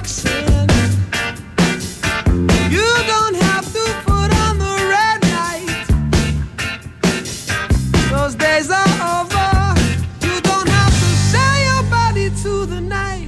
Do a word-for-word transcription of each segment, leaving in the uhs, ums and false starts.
Roxanne. You don't have to put on the red light. Those days are over. You don't have to sell your body to the night.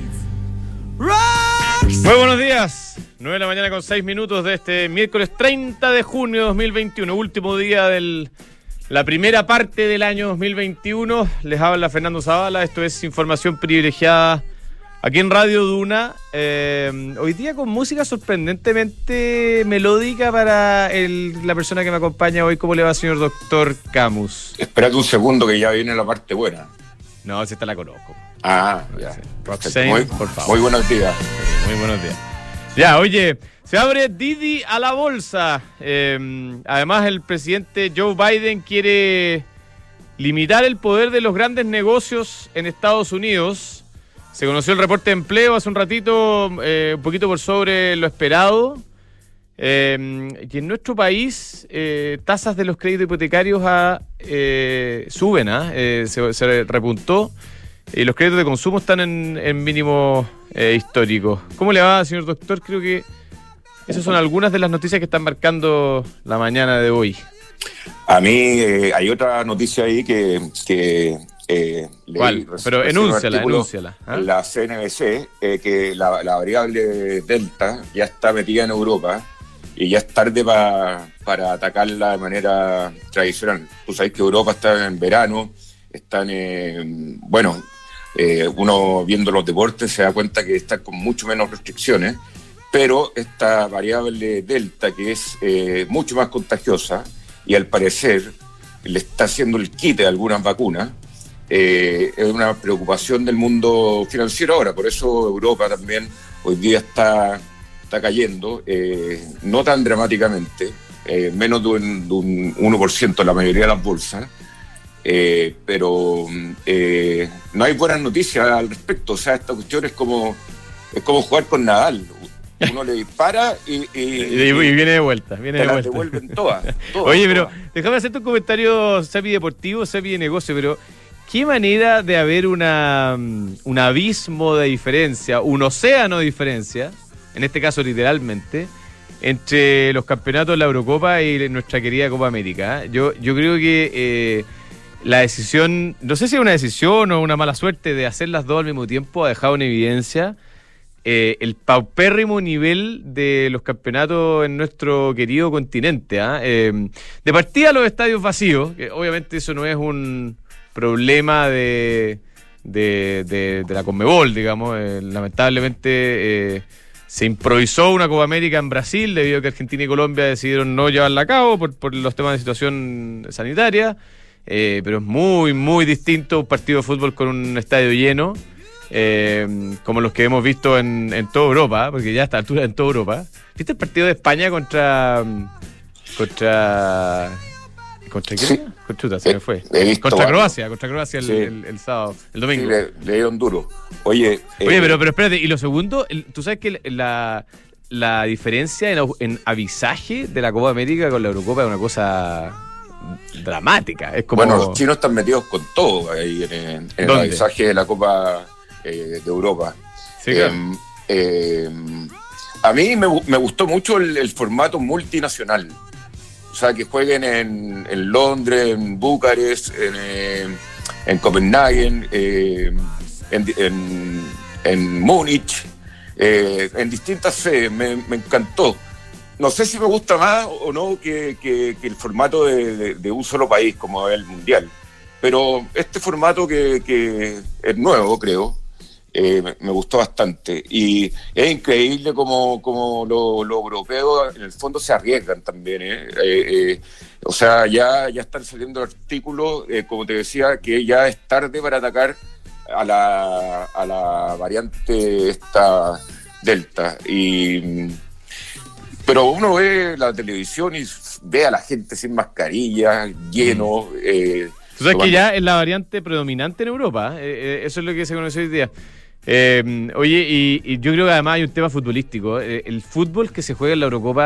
Roxanne. Muy buenos días. nueve de la mañana con seis minutos de este miércoles treinta de junio de dos mil veintiuno, último día de la primera parte del año dos mil veintiuno. Les habla Fernando Zavala, esto es Información Privilegiada aquí en Radio Duna. Eh, hoy día con música sorprendentemente melódica para el, la persona que me acompaña hoy. ¿Cómo le va, señor doctor Camus? Espérate un segundo que ya viene la parte buena. No, si esta la conozco. Ah, ya. Roxanne, muy, por favor. Muy buenos días. Muy buenos días. Ya, oye, se abre Didi a la bolsa. Eh, además, el presidente Joe Biden quiere limitar el poder de los grandes negocios en Estados Unidos. Se conoció el reporte de empleo hace un ratito, eh, un poquito por sobre lo esperado. Eh, y en nuestro país, eh, tasas de los créditos hipotecarios a, eh, suben, ¿ah? eh, se, se repuntó. Y los créditos de consumo están en, en mínimos eh, históricos. ¿Cómo le va, señor doctor? Creo que esas son algunas de las noticias que están marcando la mañana de hoy. A mí eh, hay otra noticia ahí que... que eh, ¿Cuál? Pero enúnciala, enúnciala. ¿Ah? En la C N B C, eh, que la, la variable Delta ya está metida en Europa y ya es tarde pa, para atacarla de manera tradicional. Tú sabes que Europa está en verano, están, eh, bueno... Eh, uno viendo los deportes se da cuenta que están con mucho menos restricciones, pero esta variable Delta, que es eh, mucho más contagiosa y al parecer le está haciendo el quite a algunas vacunas, eh, es una preocupación del mundo financiero ahora. Por eso Europa también hoy día está, está cayendo, eh, no tan dramáticamente, eh, menos de un, de un uno por ciento en la mayoría de las bolsas. Eh, pero eh, no hay buenas noticias al respecto. O sea, esta cuestión es como es como jugar con Nadal. Uno le dispara y, y, y, y viene de vuelta, viene te de las vuelta. devuelven todas, todas. Oye, pero todas. déjame hacerte un comentario semi-deportivo, semi-negocio, pero qué manera de haber una, un abismo de diferencia, un océano de diferencia, en este caso literalmente, entre los campeonatos de la Eurocopa y nuestra querida Copa América. Yo, yo creo que eh, la decisión, no sé si es una decisión o una mala suerte de hacer las dos al mismo tiempo, ha dejado en evidencia eh, el paupérrimo nivel de los campeonatos en nuestro querido continente. ¿eh? Eh, de partida los estadios vacíos, que obviamente eso no es un problema de, de, de, de la Conmebol, digamos. Eh, lamentablemente eh, se improvisó una Copa América en Brasil debido a que Argentina y Colombia decidieron no llevarla a cabo por, por los temas de situación sanitaria. Eh, pero es muy, muy distinto un partido de fútbol con un estadio lleno, eh, como los que hemos visto en, en toda Europa, porque ya a esta altura en toda Europa. ¿Viste el partido de España contra... contra... ¿Contra quién? Sí. Contra, se me fue. Visto, contra vale. Croacia, contra Croacia el, Sí. el, el sábado, el domingo. Sí, le, le dieron duro. Oye, Oye, eh, pero, pero espérate, y lo segundo, el, tú sabes que la, la diferencia en, en avisaje de la Copa América con la Eurocopa es una cosa dramática. Es como... Bueno, los chinos están metidos con todo ahí en, en el ¿Dónde? avisaje de la Copa eh, de Europa. Sí, eh, claro. eh, a mí me, me gustó mucho el, el formato multinacional. O sea, que jueguen en, en Londres, en Bucarest, en, eh, en Copenhague, eh, en, en, en Múnich, eh, en distintas sedes. Me, me encantó. No sé si me gusta más o no que, que, que el formato de, de, de un solo país como el Mundial. Pero este formato que, que es nuevo, creo, eh, me, me gustó bastante. Y es increíble como, como los lo europeos en el fondo se arriesgan también. ¿eh? Eh, eh, o sea, ya, ya están saliendo artículos, eh, como te decía, que ya es tarde para atacar a la, a la variante esta Delta. Y... Pero uno ve la televisión y ve a la gente sin mascarilla, lleno. Eh, Tú sabes tomando... que ya es la variante predominante en Europa. Eh, eh, eso es lo que se conoce hoy día. Eh, oye, y, y yo creo que además hay un tema futbolístico. Eh, el fútbol que se juega en la Eurocopa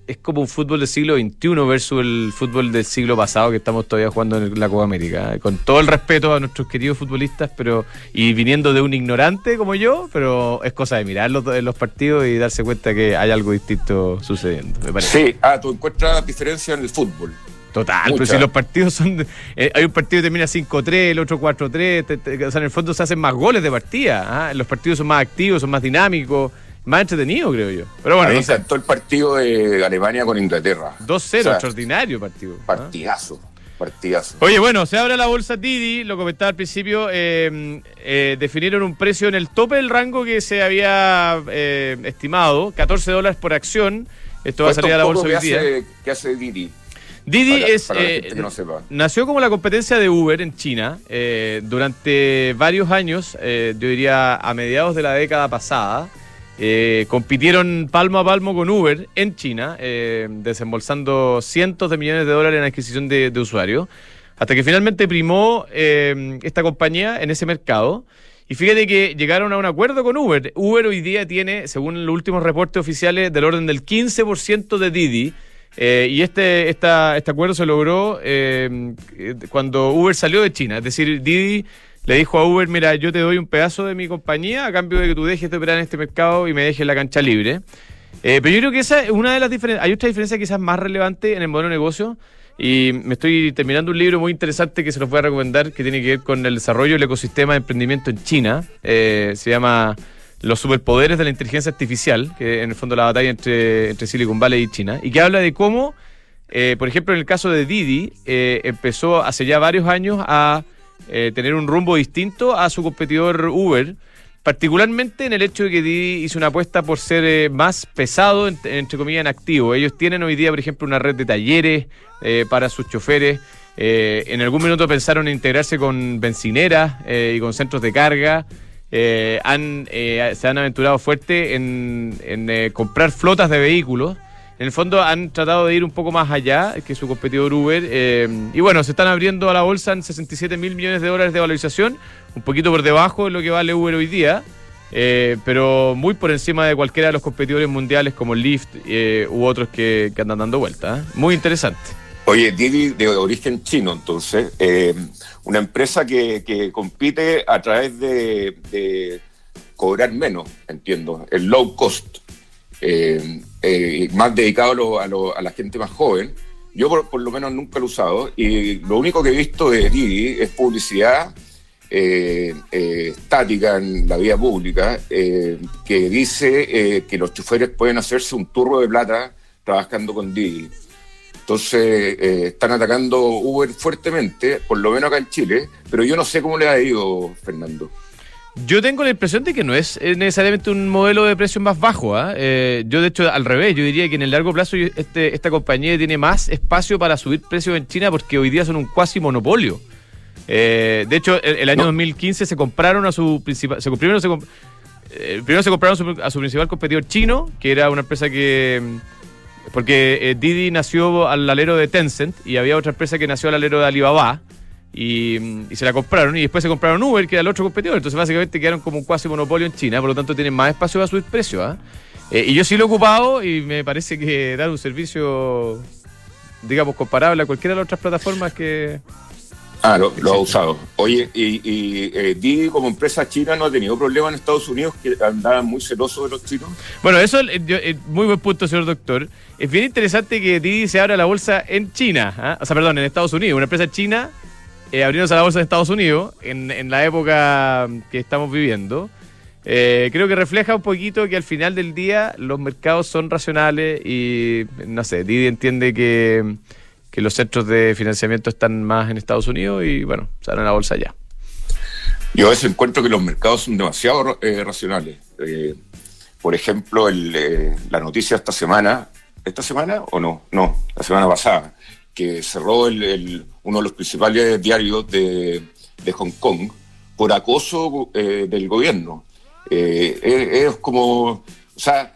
es como un fútbol del siglo veintiuno versus el fútbol del siglo pasado que estamos todavía jugando en la Copa América. ¿eh? Con todo el respeto a nuestros queridos futbolistas, pero y viniendo de un ignorante como yo, pero es cosa de mirar los, los partidos y darse cuenta que hay algo distinto sucediendo, me parece. Sí, ah, tú encuentras diferencia en el fútbol. Total, Mucha. pero si los partidos son... de- eh, hay un partido que termina cinco tres, el otro cuatro tres, te- te- o sea, en el fondo se hacen más goles de partida. ¿ah? Los partidos son más activos, son más dinámicos, más entretenidos, creo yo. Pero A bueno, mí me no sé. encantó el partido de Alemania con Inglaterra. dos cero, O sea, extraordinario partido. ¿ah? Partidazo, partidazo. Oye, bueno, se abre la bolsa Didi, lo comentaba al principio, eh, eh, definieron un precio en el tope del rango que se había eh, estimado, catorce dólares por acción. Esto va a salir a la Cuenta un bolsa poco hoy día. qué hace, qué hace Didi. Didi Para- es, para la eh, gente que no sepa. nació como la competencia de Uber en China eh, durante varios años, eh, yo diría a mediados de la década pasada. Eh, compitieron palmo a palmo con Uber en China, eh, desembolsando cientos de millones de dólares en adquisición de, de usuarios, hasta que finalmente primó eh, esta compañía en ese mercado. Y fíjate que llegaron a un acuerdo con Uber. Uber hoy día tiene, según los últimos reportes oficiales, del orden del quince por ciento de Didi. Eh, y este, esta, este acuerdo se logró eh, cuando Uber salió de China. Es decir, Didi le dijo a Uber, mira, yo te doy un pedazo de mi compañía a cambio de que tú dejes de operar en este mercado y me dejes la cancha libre. Eh, pero yo creo que esa es una de las diferencias. Hay otra diferencia quizás más relevante en el modelo de negocio. Y me estoy terminando un libro muy interesante que se los voy a recomendar, que tiene que ver con el desarrollo del ecosistema de emprendimiento en China. Eh, se llama Los superpoderes de la inteligencia artificial, que en el fondo la batalla entre, entre Silicon Valley y China, y que habla de cómo, eh, por ejemplo, en el caso de Didi, eh, empezó hace ya varios años a eh, tener un rumbo distinto a su competidor Uber, particularmente en el hecho de que Didi hizo una apuesta por ser eh, más pesado, en- entre comillas, en activo. Ellos tienen hoy día, por ejemplo, una red de talleres eh, para sus choferes. Eh, en algún minuto pensaron en integrarse con bencineras eh, y con centros de carga. Eh, han, eh, se han aventurado fuerte en, en eh, comprar flotas de vehículos. En el fondo han tratado de ir un poco más allá que su competidor Uber. eh, y bueno, se están abriendo a la bolsa en sesenta y siete mil millones de dólares de valorización, un poquito por debajo de lo que vale Uber hoy día, eh, pero muy por encima de cualquiera de los competidores mundiales como Lyft eh, u otros que, que andan dando vueltas. ¿eh? Muy interesante. Oye, Didi de origen chino, entonces, eh, una empresa que, que compite a través de, de cobrar menos, entiendo, el low cost, eh, eh, más dedicado a, lo- a, lo- a la gente más joven. Yo por, por lo menos nunca lo he usado y lo único que he visto de Didi es publicidad eh, eh, estática en la vía pública eh, que dice eh, que los choferes pueden hacerse un turro de plata trabajando con Didi. Entonces, eh, están atacando Uber fuertemente, por lo menos acá en Chile, pero yo no sé cómo le ha ido, Fernando. Yo tengo la impresión de que no es eh, necesariamente un modelo de precios más bajo. ¿ah? Eh, yo, de hecho, al revés, yo diría que en el largo plazo yo- este, esta compañía tiene más espacio para subir precios en China porque hoy día son un cuasi monopolio. Eh, de hecho, el, el año No. dos mil quince se compraron a su principal... Se, primero, se, comp- eh, primero se compraron a su, a su principal competidor chino, que era una empresa que... Porque eh, Didi nació al alero de Tencent y había otra empresa que nació al alero de Alibaba. Y, y se la compraron y después se compraron Uber, que era el otro competidor. Entonces básicamente quedaron como un cuasi monopolio en China, por lo tanto tienen más espacio para subir precios. ¿ah? Eh, y yo sí lo he ocupado y me parece que da un servicio, digamos, comparable a cualquiera de las otras plataformas que... Ah, lo, lo ha usado. Oye, y, y eh, Didi como empresa china no ha tenido problemas en Estados Unidos, que andaban muy celosos de los chinos. Bueno, eso es yo- eh, muy buen punto, señor doctor. Es bien interesante que Didi se abra la bolsa en China, ¿ah? o sea, perdón, en Estados Unidos. Una empresa china eh, abriéndose a la bolsa de Estados Unidos en, en la época que estamos viviendo. Eh, creo que refleja un poquito que al final del día los mercados son racionales y, no sé, Didi entiende que, que los centros de financiamiento están más en Estados Unidos y, bueno, se abren la bolsa allá. Yo a veces encuentro que los mercados son demasiado eh, racionales. Eh, por ejemplo, el, eh, la noticia esta semana, ¿esta semana o no? No, la semana pasada, que cerró el, el, uno de los principales diarios de, de Hong Kong por acoso eh, del gobierno. Eh, es, es como, o sea,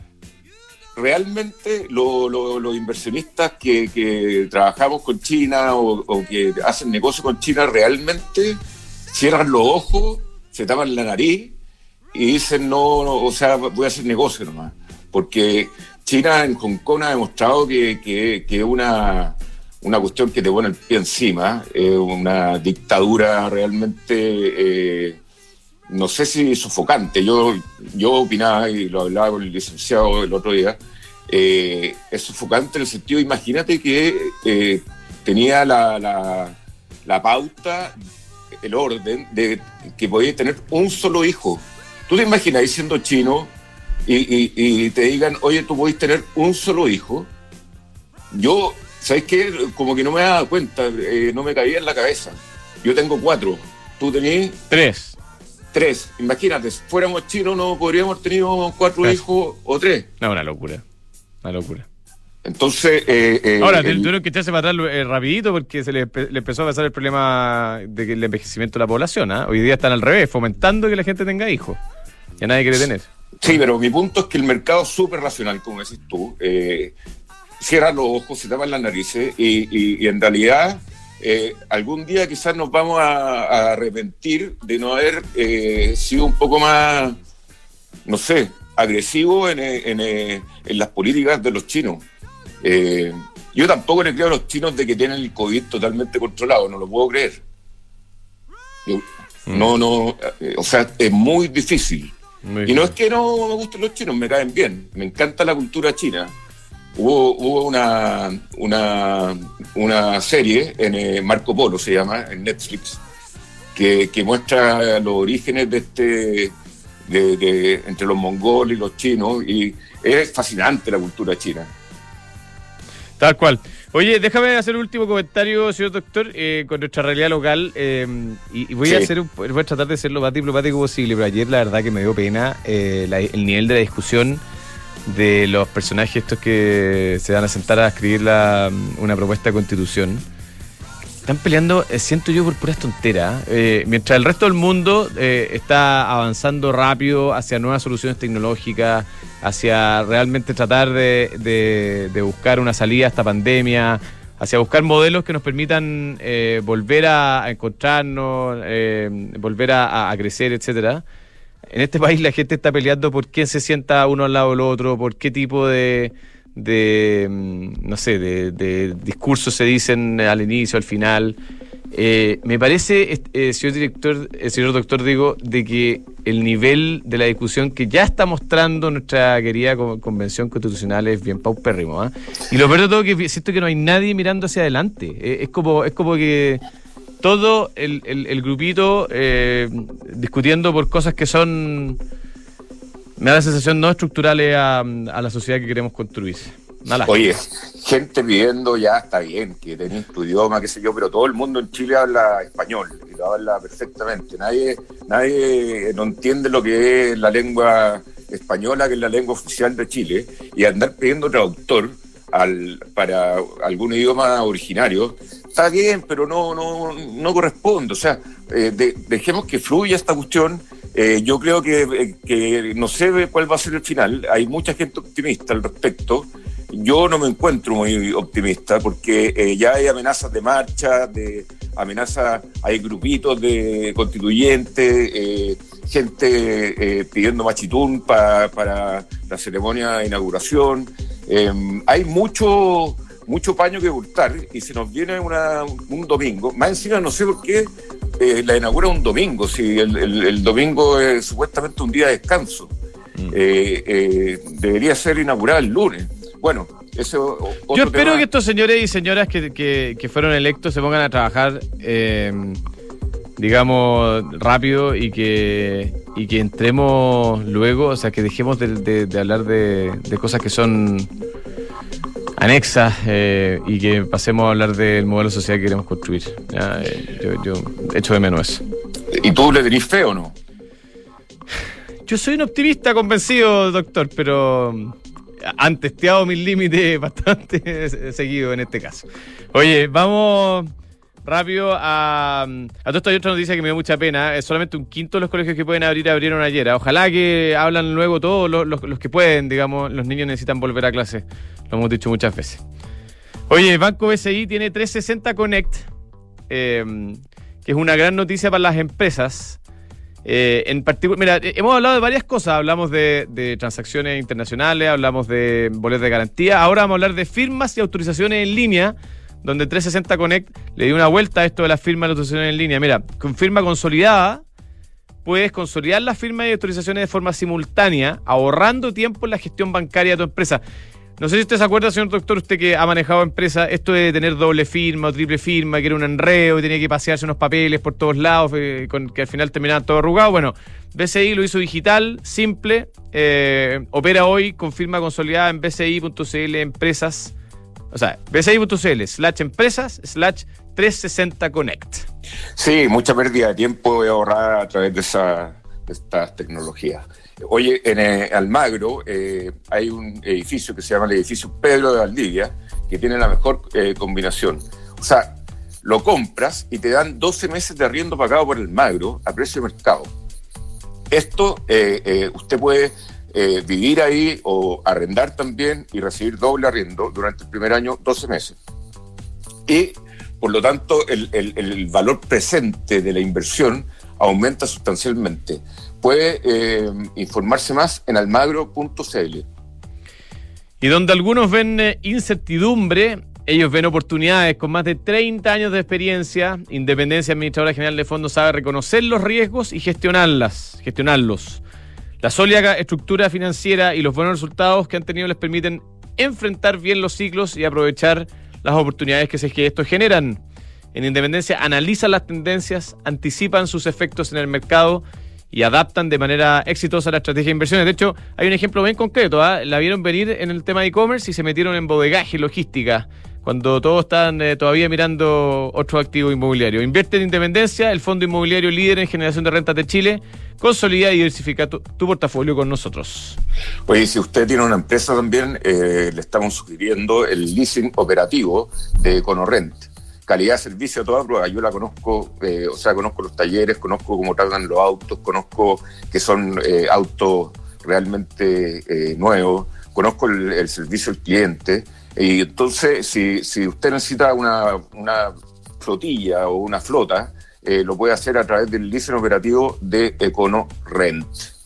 realmente lo, lo, los inversionistas que, que trabajamos con China o, o que hacen negocio con China realmente cierran los ojos, se tapan la nariz y dicen no, no, o sea, voy a hacer negocio nomás. Porque China en Hong Kong ha demostrado que, que, que es una, una cuestión que te pone el pie encima, es una dictadura realmente, eh, no sé si sofocante. Yo, yo opinaba, y lo hablaba con el licenciado el otro día, eh, es sofocante en el sentido, imagínate que eh, tenía la, la, la pauta, el orden de que podías tener un solo hijo. ¿Tú te imaginas siendo chino y, y, y te digan, oye, tú podés tener un solo hijo? Yo, ¿sabes qué? Como que no me daba cuenta, eh, no me caía en la cabeza. Yo tengo cuatro, tú tenés... Tres. Tres. Imagínate, si fuéramos chinos no podríamos haber tenido cuatro tres. hijos o tres. No, una locura, una locura. Entonces... Eh, eh, Ahora, el... tuvieron que echarse para atrás eh, rapidito porque se le, le empezó a pasar el problema del envejecimiento de la población. ¿eh? Hoy día están al revés, fomentando que la gente tenga hijos. Ya nadie quiere tener. Sí, pero mi punto es que el mercado es súper racional, como decís tú. Eh, cierran los ojos, se tapan las narices y, y, y en realidad eh, algún día quizás nos vamos a, a arrepentir de no haber eh, sido un poco más, no sé, agresivo en, en, en las políticas de los chinos. Eh, yo tampoco le creo a los chinos de que tienen el COVID totalmente controlado, no lo puedo creer. Yo, mm. No, no, eh, o sea, es muy difícil. Muy y bien. No es que no me gusten los chinos, me caen bien, me encanta la cultura china. Hubo, hubo una, una, una serie, en eh, Marco Polo se llama, en Netflix, que, que muestra los orígenes de este, de, de, entre los mongoles y los chinos, y es fascinante la cultura china. Tal cual. Oye, déjame hacer un último comentario, señor doctor, eh, con nuestra realidad local, eh, y, y voy sí. a hacer un, voy a tratar de ser lo más diplomático posible, pero ayer la verdad que me dio pena eh, la, el nivel de la discusión de los personajes estos que se van a sentar a escribir la, una propuesta de constitución. Están peleando, eh, siento yo, por puras tonteras, eh, mientras el resto del mundo eh, está avanzando rápido hacia nuevas soluciones tecnológicas, hacia realmente tratar de, de, de buscar una salida a esta pandemia, hacia buscar modelos que nos permitan eh, volver a, a encontrarnos, eh, volver a, a crecer, etcétera. En este país la gente está peleando por quién se sienta uno al lado del otro, por qué tipo de, de no sé, de, de discursos se dicen al inicio, al final. Eh, me parece, eh, señor director, eh, señor doctor, digo, de que el nivel de la discusión que ya está mostrando nuestra querida Convención Constitucional es bien paupérrimo, ¿eh? Y lo peor de todo es que siento que no hay nadie mirando hacia adelante. Eh, es como, es como que todo el, el, el grupito eh, discutiendo por cosas que son, me da la sensación, no estructurales a, a la sociedad que queremos construir. Nada. Oye, gente pidiendo, ya está bien, que tenés tu idioma, qué sé yo, pero todo el mundo en Chile habla español y lo habla perfectamente. Nadie, nadie no entiende lo que es la lengua española, que es la lengua oficial de Chile, y andar pidiendo traductor al, para algún idioma originario. Está bien, pero no, no, no corresponde. O sea, eh, de, dejemos que fluya esta cuestión. Eh, yo creo que, que no sé cuál va a ser el final. Hay mucha gente optimista al respecto. Yo no me encuentro muy optimista porque eh, ya hay amenazas de marcha, de amenazas, hay grupitos de constituyentes, eh, gente eh, pidiendo machitún pa, para la ceremonia de inauguración. Eh, hay mucho... mucho paño que ocultar y se nos viene una, un domingo. Más encima no sé por qué eh, la inaugura un domingo, si el, el, el domingo es supuestamente un día de descanso. Mm. Eh, eh, debería ser inaugurada el lunes. Bueno, eso... Yo espero tema. que estos señores y señoras que, que, que fueron electos se pongan a trabajar, eh, digamos, rápido y que, y que entremos luego, o sea, que dejemos de, de, de hablar de, de cosas que son anexas eh, y que pasemos a hablar del modelo social que queremos construir. Ya, eh, yo, yo echo de menos eso. ¿Y tú le tenés fe o no? Yo soy un optimista convencido, doctor, pero han testeado mis límites bastante seguido en este caso. Oye, vamos rápido a... A todo esto hay otra noticia que me dio mucha pena. Es solamente un quinto de los colegios que pueden abrir abrieron ayer. Ojalá que hablan luego todos los, los, los que pueden, digamos. Los niños necesitan volver a clase. Lo hemos dicho muchas veces. Oye, Banco B C I tiene trescientos sesenta Connect, eh, que es una gran noticia para las empresas. Eh, en particular, mira, eh, hemos hablado de varias cosas. Hablamos de, de transacciones internacionales, hablamos de boletos de garantía. Ahora vamos a hablar de firmas y autorizaciones en línea, donde trescientos sesenta Connect le dio una vuelta a esto de las firmas y autorizaciones en línea. Mira, con firma consolidada puedes consolidar las firmas y autorizaciones de forma simultánea, ahorrando tiempo en la gestión bancaria de tu empresa. No sé si usted se acuerda, señor doctor, usted que ha manejado empresas, esto de tener doble firma o triple firma, que era un enredo y tenía que pasearse unos papeles por todos lados, eh, con, que al final terminaban todo arrugado. Bueno, B C I lo hizo digital, simple, eh, opera hoy con firma consolidada en bci.cl empresas, o sea, bci.cl slash empresas slash trescientos sesenta Connect. Sí, mucha pérdida de tiempo ahorrada a través de, esa, de estas tecnologías. Oye, en eh, Almagro eh, hay un edificio que se llama el edificio Pedro de Valdivia, que tiene la mejor eh, combinación. O sea, lo compras y te dan doce meses de arriendo pagado por Almagro a precio de mercado. Esto eh, eh, usted puede eh, vivir ahí o arrendar también y recibir doble arriendo durante el primer año, doce meses. Y, por lo tanto, el, el, el valor presente de la inversión aumenta sustancialmente. Puede eh, informarse más en almagro punto c l. Y donde algunos ven eh, incertidumbre, ellos ven oportunidades. Con más de treinta años de experiencia, Independencia Administradora General de Fondos sabe reconocer los riesgos y gestionarlas, gestionarlos. La sólida estructura financiera y los buenos resultados que han tenido les permiten enfrentar bien los ciclos y aprovechar las oportunidades que, se, que estos generan. En Independencia analizan las tendencias, anticipan sus efectos en el mercado y adaptan de manera exitosa la estrategia de inversiones. De hecho, hay un ejemplo bien concreto, ¿eh? La vieron venir en el tema de e-commerce y se metieron en bodegaje, logística, cuando todos están eh, todavía mirando otros activos inmobiliarios. Invierte en Independencia, el fondo inmobiliario líder en generación de rentas de Chile. Consolida y diversifica tu, tu portafolio con nosotros. Oye, si usted tiene una empresa también, eh, le estamos sugiriendo el leasing operativo de EconoRent. Calidad de servicio a toda prueba. Yo la conozco, eh, o sea, conozco los talleres, conozco cómo tratan los autos, conozco que son eh, autos realmente eh, nuevos, conozco el, el servicio al cliente. Y entonces, si, si usted necesita una, una flotilla o una flota, eh, lo puede hacer a través del leasing operativo de EconoRent.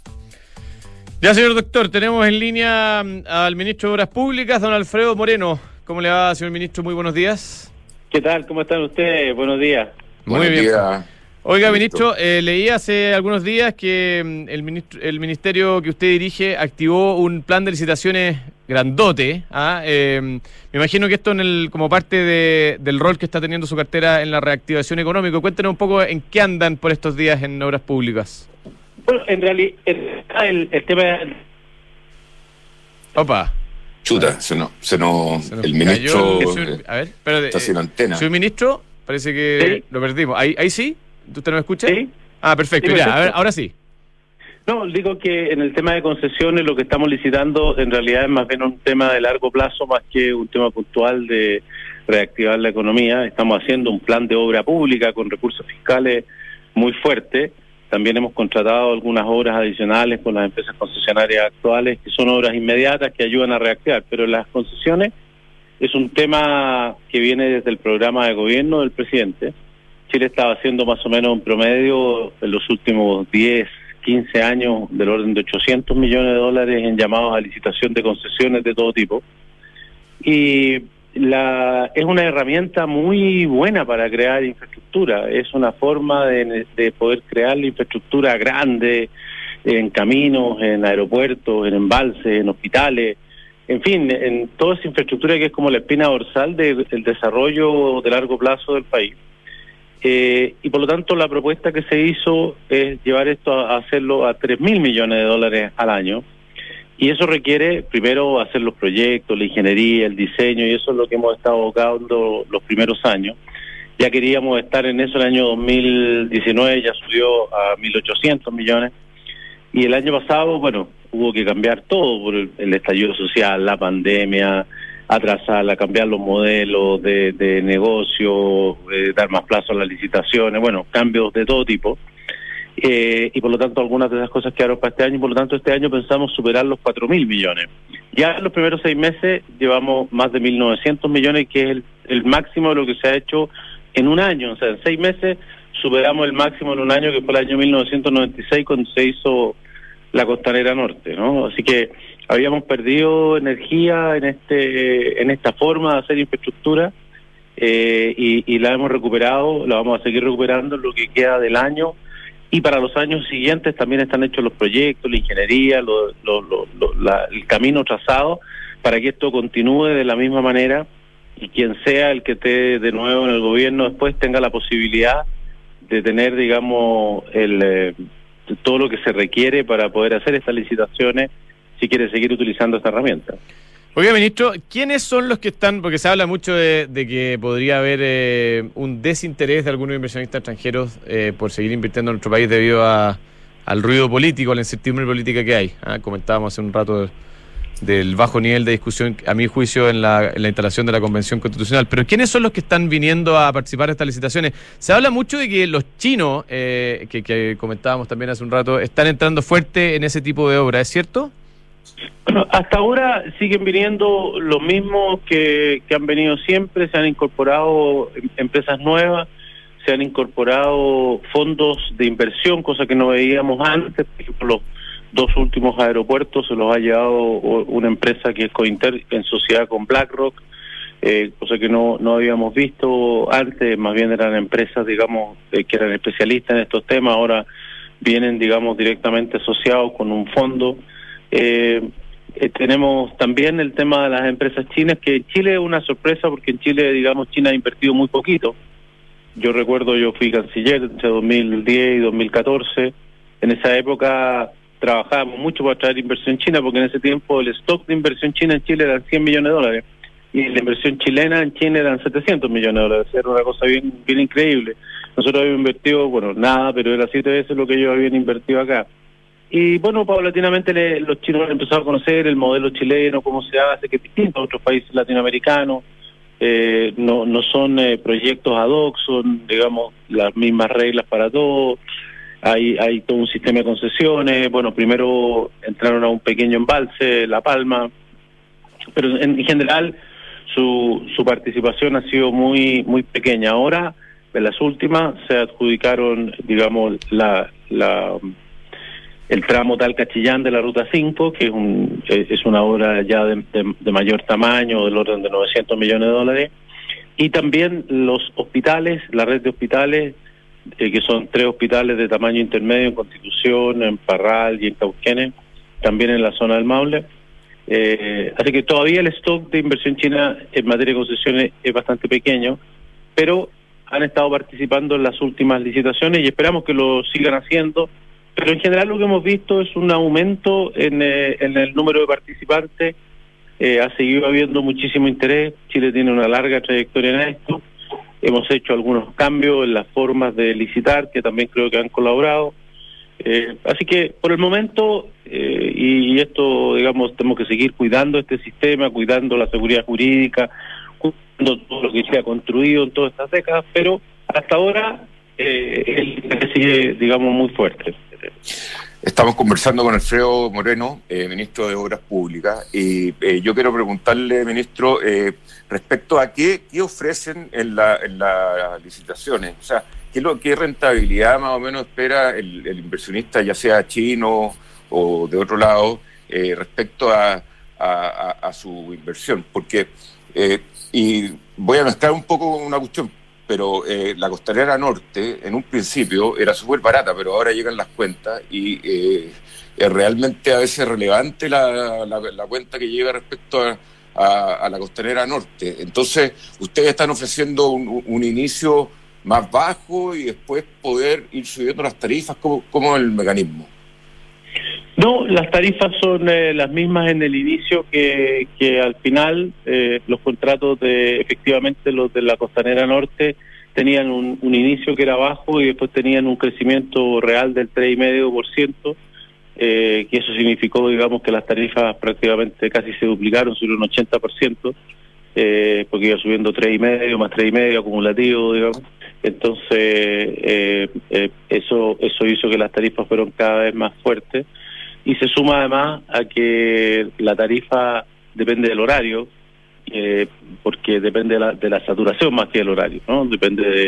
Ya, señor doctor, tenemos en línea al ministro de Obras Públicas, don Alfredo Moreno. ¿Cómo le va, señor ministro? Muy buenos días. ¿Qué tal? ¿Cómo están ustedes? Buenos días. Muy Buenos bien. días. Oiga, ministro, eh, leí hace algunos días que mm, el, ministro, el ministerio que usted dirige activó un plan de licitaciones grandote. ¿ah? Eh, me imagino que esto en el, como parte de, del rol que está teniendo su cartera en la reactivación económica. Cuéntenos un poco en qué andan por estos días en obras públicas. Bueno, en realidad, el, el tema... Opa. Chuta, se nos, se nos, Se nos el cayó ministro el- señor- a ver, espérate, está sin eh, antena. Señor ministro, parece que Sí. lo perdimos. ¿Ahí, ahí sí? ¿Usted nos escucha? Sí. Ah, perfecto. Sí, Ya, perfecto. a ver, ahora sí. No, digo que en el tema de concesiones lo que estamos licitando en realidad es más bien un tema de largo plazo más que un tema puntual de reactivar la economía. Estamos haciendo un plan de obra pública con recursos fiscales muy fuerte. También hemos contratado algunas obras adicionales con las empresas concesionarias actuales, que son obras inmediatas que ayudan a reactivar. Pero las concesiones es un tema que viene desde el programa de gobierno del presidente. Chile estaba haciendo más o menos un promedio en los últimos diez, quince años del orden de ochocientos millones de dólares en llamados a licitación de concesiones de todo tipo. Y la es una herramienta muy buena para crear infraestructura. Es una forma de, de poder crear la infraestructura grande en caminos, en aeropuertos, en embalses, en hospitales, en fin, en toda esa infraestructura que es como la espina dorsal de, del desarrollo de largo plazo del país. Eh, y por lo tanto la propuesta que se hizo es llevar esto a, a hacerlo a tres mil millones de dólares al año. Y eso requiere, primero, hacer los proyectos, la ingeniería, el diseño, y eso es lo que hemos estado abocando los primeros años. Ya queríamos estar en eso el año dos mil diecinueve, ya subió a mil ochocientos millones. Y el año pasado, bueno, hubo que cambiar todo por el, el estallido social, la pandemia, atrasarla, cambiar los modelos de, de negocio, eh, dar más plazo a las licitaciones, bueno, cambios de todo tipo. Eh, y por lo tanto algunas de esas cosas quedaron para este año y por lo tanto este año pensamos superar los cuatro mil millones. Ya en los primeros seis meses llevamos más de mil novecientos millones, que es el, el máximo de lo que se ha hecho en un año. O sea, en seis meses superamos el máximo en un año que fue el año mil novecientos noventa y seis cuando se hizo la Costanera Norte, ¿no? Así que habíamos perdido energía en este en esta forma de hacer infraestructura eh, y, y la hemos recuperado, la vamos a seguir recuperando en lo que queda del año, y para los años siguientes también están hechos los proyectos, la ingeniería, lo, lo, lo, lo, la, el camino trazado para que esto continúe de la misma manera, y quien sea el que esté de nuevo en el gobierno después tenga la posibilidad de tener, digamos, el eh, todo lo que se requiere para poder hacer estas licitaciones si quiere seguir utilizando esta herramienta. Oiga, ministro, ¿quiénes son los que están? Porque se habla mucho de, de que podría haber eh, un desinterés de algunos inversionistas extranjeros eh, por seguir invirtiendo en nuestro país debido a, al ruido político, a la incertidumbre política que hay. ¿Ah? Comentábamos hace un rato del bajo nivel de discusión, a mi juicio, en la, en la instalación de la Convención Constitucional. Pero ¿quiénes son los que están viniendo a participar de estas licitaciones? Se habla mucho de que los chinos, eh, que, que comentábamos también hace un rato, están entrando fuerte en ese tipo de obra, ¿es cierto? Bueno, hasta ahora siguen viniendo los mismos que, que han venido siempre, se han incorporado empresas nuevas, se han incorporado fondos de inversión, cosa que no veíamos antes. Por ejemplo, los dos últimos aeropuertos se los ha llevado una empresa que es Cointer en sociedad con BlackRock, eh, cosa que no, no habíamos visto antes, más bien eran empresas, digamos, eh, que eran especialistas en estos temas, ahora vienen, digamos, directamente asociados con un fondo. Eh, eh, tenemos también el tema de las empresas chinas, que en Chile es una sorpresa porque en Chile, digamos, China ha invertido muy poquito. Yo recuerdo, yo fui canciller entre dos mil diez y dos mil catorce, en esa época trabajábamos mucho para traer inversión china, porque en ese tiempo el stock de inversión china en Chile eran cien millones de dólares y la inversión chilena en China eran setecientos millones de dólares. Era una cosa bien bien increíble. Nosotros habíamos invertido, bueno, nada, pero era siete veces lo que ellos habían invertido acá. Y bueno, paulatinamente le, los chinos han empezado a conocer el modelo chileno, cómo se hace, que es distinto a otros países latinoamericanos. Eh, no, no son eh, proyectos ad hoc, son, digamos, las mismas reglas para todos. Hay, hay todo un sistema de concesiones. Bueno, primero entraron a un pequeño embalse, La Palma, pero en general su, su participación ha sido muy muy pequeña. Ahora, en las últimas, se adjudicaron, digamos, la, la el tramo Talca-Chillán de la Ruta cinco, que es, un, es una obra ya de, de, de mayor tamaño, del orden de novecientos millones de dólares, y también los hospitales, la red de hospitales, Eh, que son tres hospitales de tamaño intermedio en Constitución, en Parral y en Cauquenes, también en la zona del Maule. Eh, así que todavía el stock de inversión china en materia de concesiones es bastante pequeño, pero han estado participando en las últimas licitaciones y esperamos que lo sigan haciendo. Pero en general lo que hemos visto es un aumento en, eh, en el número de participantes. Eh, ha seguido habiendo muchísimo interés. Chile tiene una larga trayectoria en esto. Hemos hecho algunos cambios en las formas de licitar que también creo que han colaborado. Eh, así que por el momento, eh, y, y esto, digamos, tenemos que seguir cuidando este sistema, cuidando la seguridad jurídica, cuidando todo lo que se ha construido en todas estas décadas, pero hasta ahora eh, el sigue, digamos, muy fuerte. Estamos conversando con Alfredo Moreno, eh, ministro de Obras Públicas, y eh, yo quiero preguntarle, ministro, eh, respecto a qué, qué ofrecen en, la, en las licitaciones. O sea, ¿qué, lo, qué rentabilidad más o menos espera el, el inversionista, ya sea chino o de otro lado, eh, respecto a, a, a su inversión? Porque, eh, y voy a mezclar un poco una cuestión, pero eh, la Costanera Norte en un principio era súper barata, pero ahora llegan las cuentas y eh, es realmente a veces relevante la, la, la cuenta que llega respecto a, a, a la Costanera Norte. Entonces, ustedes están ofreciendo un, un inicio más bajo y después poder ir subiendo las tarifas. ¿Cómo, cómo es el mecanismo? No, las tarifas son eh, las mismas en el inicio que, que al final. Eh, los contratos de, efectivamente, los de la Costanera Norte tenían un, un inicio que era bajo y después tenían un crecimiento real del tres coma cinco por ciento, eh, que eso significó, digamos, que las tarifas prácticamente casi se duplicaron, sobre un ochenta por ciento, eh, porque iba subiendo tres coma cinco más tres coma cinco acumulativo, digamos. Entonces, eh, eh, eso, eso hizo que las tarifas fueron cada vez más fuertes. Y se suma además a que la tarifa depende del horario, eh, porque depende de la, de la saturación más que del horario, ¿no? Depende de,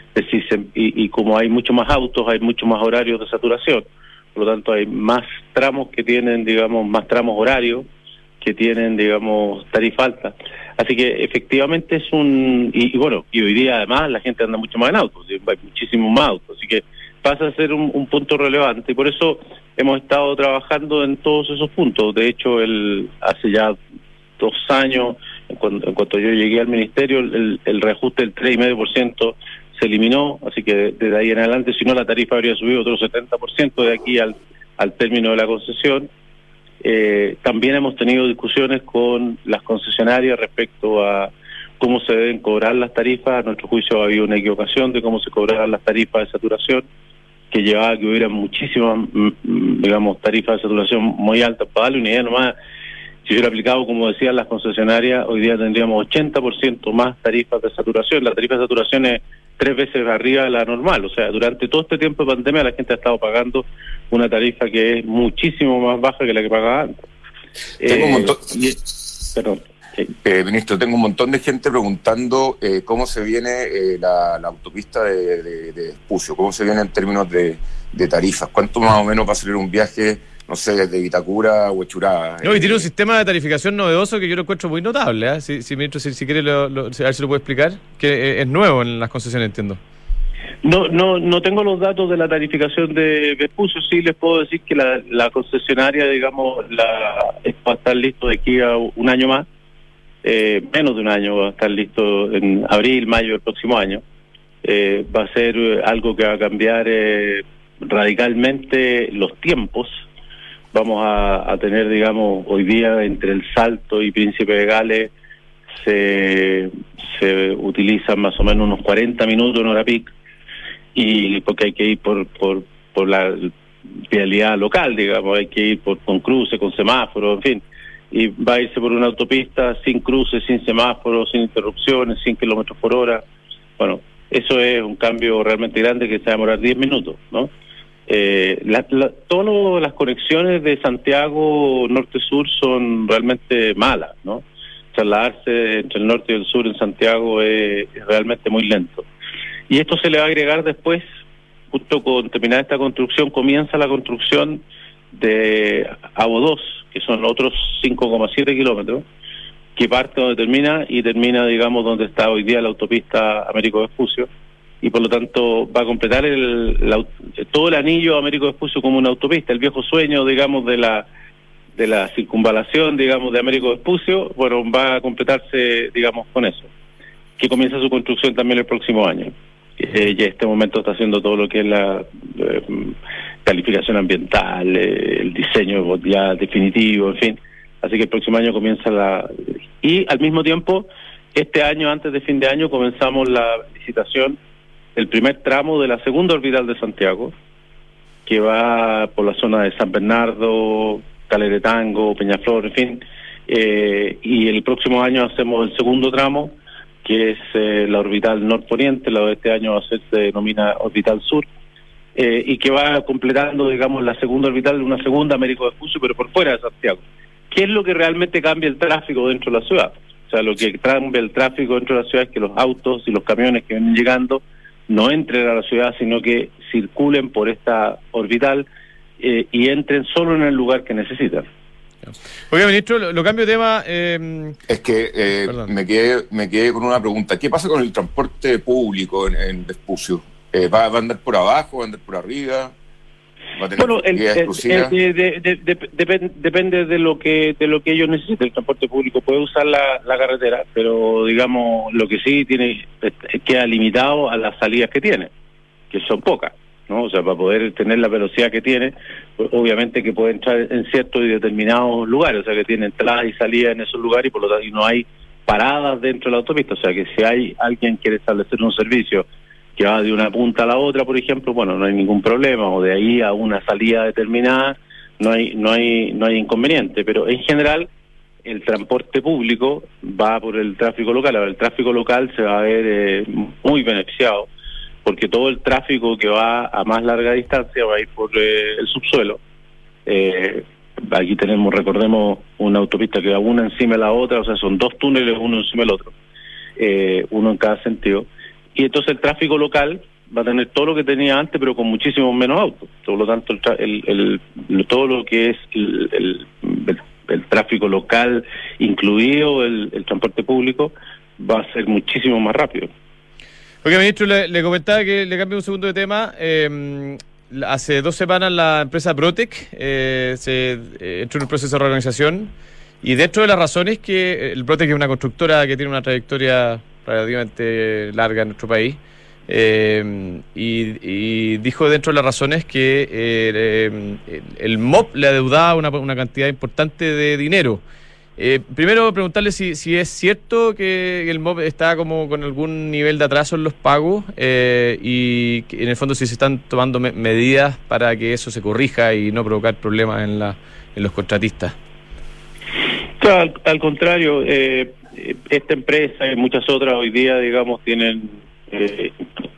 Es decir, se, y, y como hay mucho más autos, hay mucho más horarios de saturación. Por lo tanto, hay más tramos que tienen, digamos, más tramos horarios que tienen, digamos, tarifa alta. Así que efectivamente es un... Y, y bueno, y hoy día además la gente anda mucho más en autos, hay muchísimos más autos, así que pasa a ser un, un punto relevante y por eso hemos estado trabajando en todos esos puntos. De hecho, el hace ya dos años, en cuanto, en cuanto yo llegué al ministerio, el, el reajuste del tres coma cinco por ciento se eliminó, así que desde ahí en adelante, si no, la tarifa habría subido otro setenta por ciento de aquí al, al término de la concesión. Eh, también hemos tenido discusiones con las concesionarias respecto a cómo se deben cobrar las tarifas. A nuestro juicio había una equivocación de cómo se cobraban las tarifas de saturación, que llevaba a que hubiera muchísimas, digamos, tarifas de saturación muy altas. Para darle una idea nomás, si hubiera aplicado, como decían las concesionarias, hoy día tendríamos ochenta por ciento más tarifas de saturación. La tarifa de saturación es tres veces arriba de la normal. O sea, durante todo este tiempo de pandemia la gente ha estado pagando una tarifa que es muchísimo más baja que la que pagaba antes. Tengo eh, un montón... Y, perdón. Sí. Eh, ministro, tengo un montón de gente preguntando eh, cómo se viene eh, la, la autopista de, de, de Vespucio, cómo se viene en términos de, de tarifas, cuánto más o menos va a salir un viaje, no sé, desde Vitacura a Huechuraba. No, y eh, tiene un sistema de tarificación novedoso que yo lo encuentro muy notable, ¿eh? Si, si, ministro, si, si quiere, lo, lo, a ver si lo puede explicar, que es nuevo en las concesiones, entiendo. No, no, no tengo los datos de la tarificación de Vespucio. Sí les puedo decir que la, la concesionaria, digamos, la, va a estar listo de aquí a un año más. Eh, menos de un año va a estar listo en abril, mayo del próximo año. Eh, va a ser algo que va a cambiar eh, radicalmente los tiempos. Vamos a, a tener, digamos, hoy día entre el Salto y Príncipe de Gales se, se utilizan más o menos unos cuarenta minutos en hora pic, y porque hay que ir por, por, por la vialidad local, digamos, hay que ir por, con cruce, con semáforos, en fin. Y va a irse por una autopista sin cruces, sin semáforos, sin interrupciones, cien kilómetros por hora. Bueno, eso es un cambio realmente grande que se va a demorar diez minutos, ¿no? Eh, la, la, todas las conexiones de Santiago norte-sur son realmente malas, ¿no? Trasladarse entre el norte y el sur en Santiago es, es realmente muy lento. Y esto se le va a agregar después, justo con terminar esta construcción, comienza la construcción de A B O dos, que son otros cinco coma siete kilómetros, que parte donde termina y termina, digamos, donde está hoy día la autopista Américo Vespucio, y por lo tanto va a completar el, la, todo el anillo Américo Vespucio como una autopista, el viejo sueño, digamos, de la de la circunvalación, digamos, de Américo Vespucio. Bueno, va a completarse, digamos, con eso, que comienza su construcción también el próximo año. Eh, y en este momento está haciendo todo lo que es la eh, calificación ambiental, eh, el diseño ya definitivo, en fin. Así que el próximo año comienza la... Y al mismo tiempo, este año, antes de fin de año, comenzamos la licitación del primer tramo de la segunda orbital de Santiago, que va por la zona de San Bernardo, Caleretango, Peñaflor, en fin. Eh, y el próximo año hacemos el segundo tramo, que es eh, la orbital norponiente. La de este año va a ser, se denomina orbital sur, eh, y que va completando, digamos, la segunda orbital, una segunda Américo Vespucio, pero por fuera de Santiago. ¿Qué es lo que realmente cambia el tráfico dentro de la ciudad? O sea, lo que cambia el tráfico dentro de la ciudad es que los autos y los camiones que vienen llegando no entren a la ciudad, sino que circulen por esta orbital eh, y entren solo en el lugar que necesitan. Oiga, ministro, lo, lo cambio de tema. Eh... Es que eh, me quedé me quedé con una pregunta. ¿Qué pasa con el transporte público en, en Vespucio? Eh, ¿va, ¿Va a andar por abajo, va a andar por arriba? ¿Va a tener bueno, el, el, exclusiva? el, de, de, de, de, depende, depende de lo que de lo que ellos necesiten. El transporte público puede usar la, la carretera, pero digamos lo que sí tiene queda limitado a las salidas que tiene, que son pocas, ¿no? O sea, para poder tener la velocidad que tiene, pues, obviamente que puede entrar en ciertos y determinados lugares, o sea, que tiene entradas y salidas en esos lugares, y por lo tanto y no hay paradas dentro de la autopista. O sea, que si hay alguien que quiere establecer un servicio que va de una punta a la otra, por ejemplo, bueno, no hay ningún problema, o de ahí a una salida determinada, no hay no hay no hay inconveniente, pero en general el transporte público va por el tráfico local. Ahora, el tráfico local se va a ver eh, muy beneficiado, porque todo el tráfico que va a más larga distancia va a ir por eh, el subsuelo. Eh, aquí tenemos, recordemos, una autopista que va una encima de la otra, o sea, son dos túneles, uno encima del otro, eh, uno en cada sentido. y entonces el tráfico local va a tener todo lo que tenía antes, pero con muchísimos menos autos. Por lo tanto, el, tra- el, el, el- todo lo que es el, el, el, el tráfico local, incluido el, el transporte público, va a ser muchísimo más rápido. Porque, ministro, le, le comentaba que le cambio un segundo de tema. Eh, hace dos semanas la empresa Brotec eh, se eh, entró en un proceso de reorganización, y dentro de las razones que el Brotec es una constructora que tiene una trayectoria relativamente larga en nuestro país, eh, y, y dijo dentro de las razones que eh, eh, el M O P le adeudaba una, una cantidad importante de dinero. Eh, primero preguntarle si, si es cierto que el M O P está como con algún nivel de atraso en los pagos, eh, y que en el fondo si se están tomando me- medidas para que eso se corrija y no provocar problemas en, la, en los contratistas. O sea, al, al contrario, eh, esta empresa y muchas otras hoy día, digamos, tienen eh,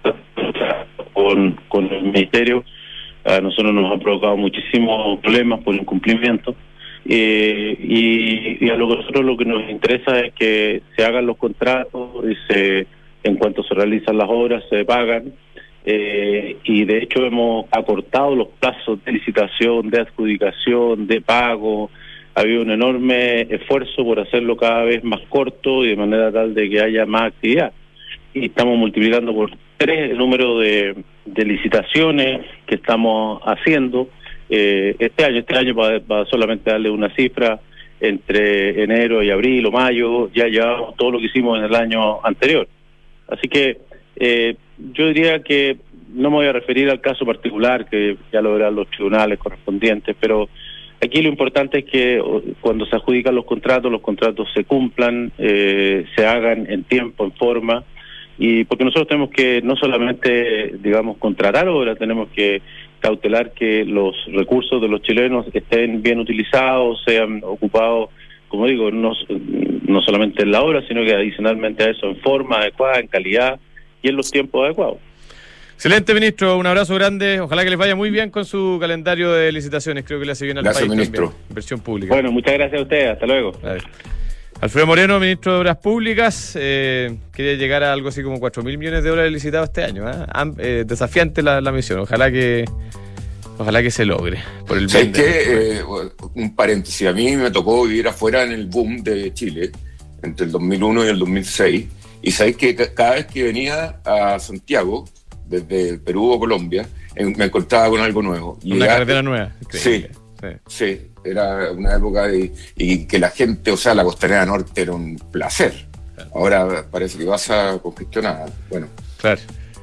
con, con el ministerio. A nosotros nos ha provocado muchísimos problemas por incumplimiento. Eh, y, y a lo que nosotros lo que nos interesa es que se hagan los contratos y se, en cuanto se realizan las obras se pagan, eh, y de hecho hemos acortado los plazos de licitación, de adjudicación, de pago. Ha habido un enorme esfuerzo por hacerlo cada vez más corto y de manera tal de que haya más actividad, y estamos multiplicando por tres el número de, de licitaciones que estamos haciendo Eh, este año, este año para, para solamente darle una cifra, entre enero y abril o mayo, ya llevamos todo lo que hicimos en el año anterior. Así que eh, yo diría que no me voy a referir al caso particular, que ya lo verán los tribunales correspondientes, pero aquí lo importante es que cuando se adjudican los contratos, los contratos se cumplan, eh, se hagan en tiempo, en forma, y porque nosotros tenemos que no solamente, digamos, contratar obras, tenemos que cautelar que los recursos de los chilenos estén bien utilizados, sean ocupados, como digo, no, no solamente en la obra, sino que adicionalmente a eso en forma adecuada, en calidad y en los tiempos adecuados. Excelente, ministro, un abrazo grande, ojalá que les vaya muy bien con su calendario de licitaciones, creo que le hace bien al Gracias, país ministro. también. Inversión pública. Bueno, muchas gracias a ustedes, hasta luego. A ver. Alfredo Moreno, ministro de Obras Públicas, eh, quería llegar a algo así como cuatro mil millones de dólares licitados este año. ¿eh? Am- eh, desafiante la, la misión, ojalá que ojalá que se logre. Por el ¿Sabes bien de- qué? Eh, un paréntesis, a mí me tocó vivir afuera en el boom de Chile, entre el dos mil uno y el dos mil seis, y sabéis que ca- cada vez que venía a Santiago, desde Perú o Colombia, en- me encontraba con algo nuevo. Y Una era- carretera nueva. Increíble. Sí. Sí. Sí, era una época de, y que la gente, o sea, la Costanera Norte era un placer. Ahora parece que vas a congestionar. Bueno, Claro.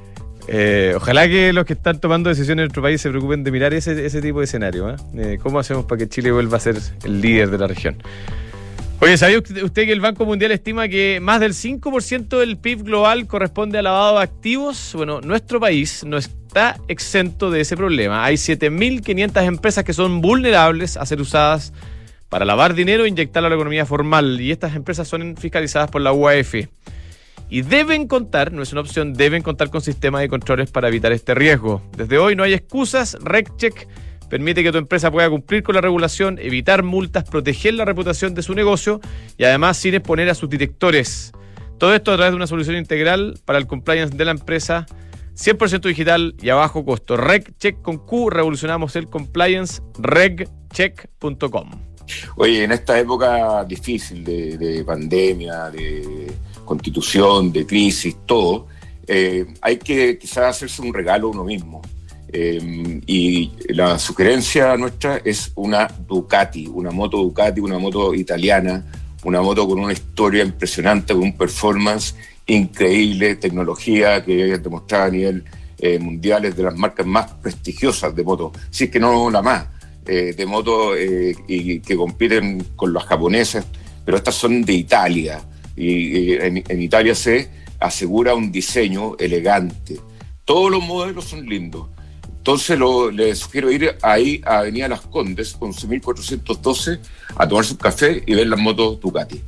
Eh, ojalá que los que están tomando decisiones en nuestro país se preocupen de mirar ese, ese tipo de escenario. ¿eh? Eh, ¿Cómo hacemos para que Chile vuelva a ser el líder de la región? Oye, ¿sabía usted usted que el Banco Mundial estima que más del cinco por ciento del P I B global corresponde a lavado de activos? Bueno, nuestro país no está exento de ese problema. Hay siete mil quinientas empresas que son vulnerables a ser usadas para lavar dinero e inyectarlo a la economía formal, y estas empresas son fiscalizadas por la U A F. Y deben contar, no es una opción, deben contar con sistemas de controles para evitar este riesgo. Desde hoy no hay excusas. RegCheck permite que tu empresa pueda cumplir con la regulación, evitar multas, proteger la reputación de su negocio y además sin exponer a sus directores. Todo esto a través de una solución integral para el compliance de la empresa, cien por ciento digital y a bajo costo. RegCheck con Q, revolucionamos el compliance, regcheck punto com. oye, en esta época difícil de, de pandemia, de constitución, de crisis, todo, eh, hay que quizás hacerse un regalo a uno mismo. Eh, y la sugerencia nuestra es una Ducati, una moto Ducati, una moto italiana, una moto con una historia impresionante, con un performance increíble, tecnología que es demostrada a nivel eh, mundial, es de las marcas más prestigiosas de moto, si es que no la más, eh, de moto eh, y que compiten con las japonesas, pero estas son de Italia, y, y en, en Italia se asegura un diseño elegante. Todos los modelos son lindos. Entonces lo, les sugiero ir ahí a Avenida Las Condes, once mil cuatrocientos doce, a tomarse un café y ver las motos Ducati.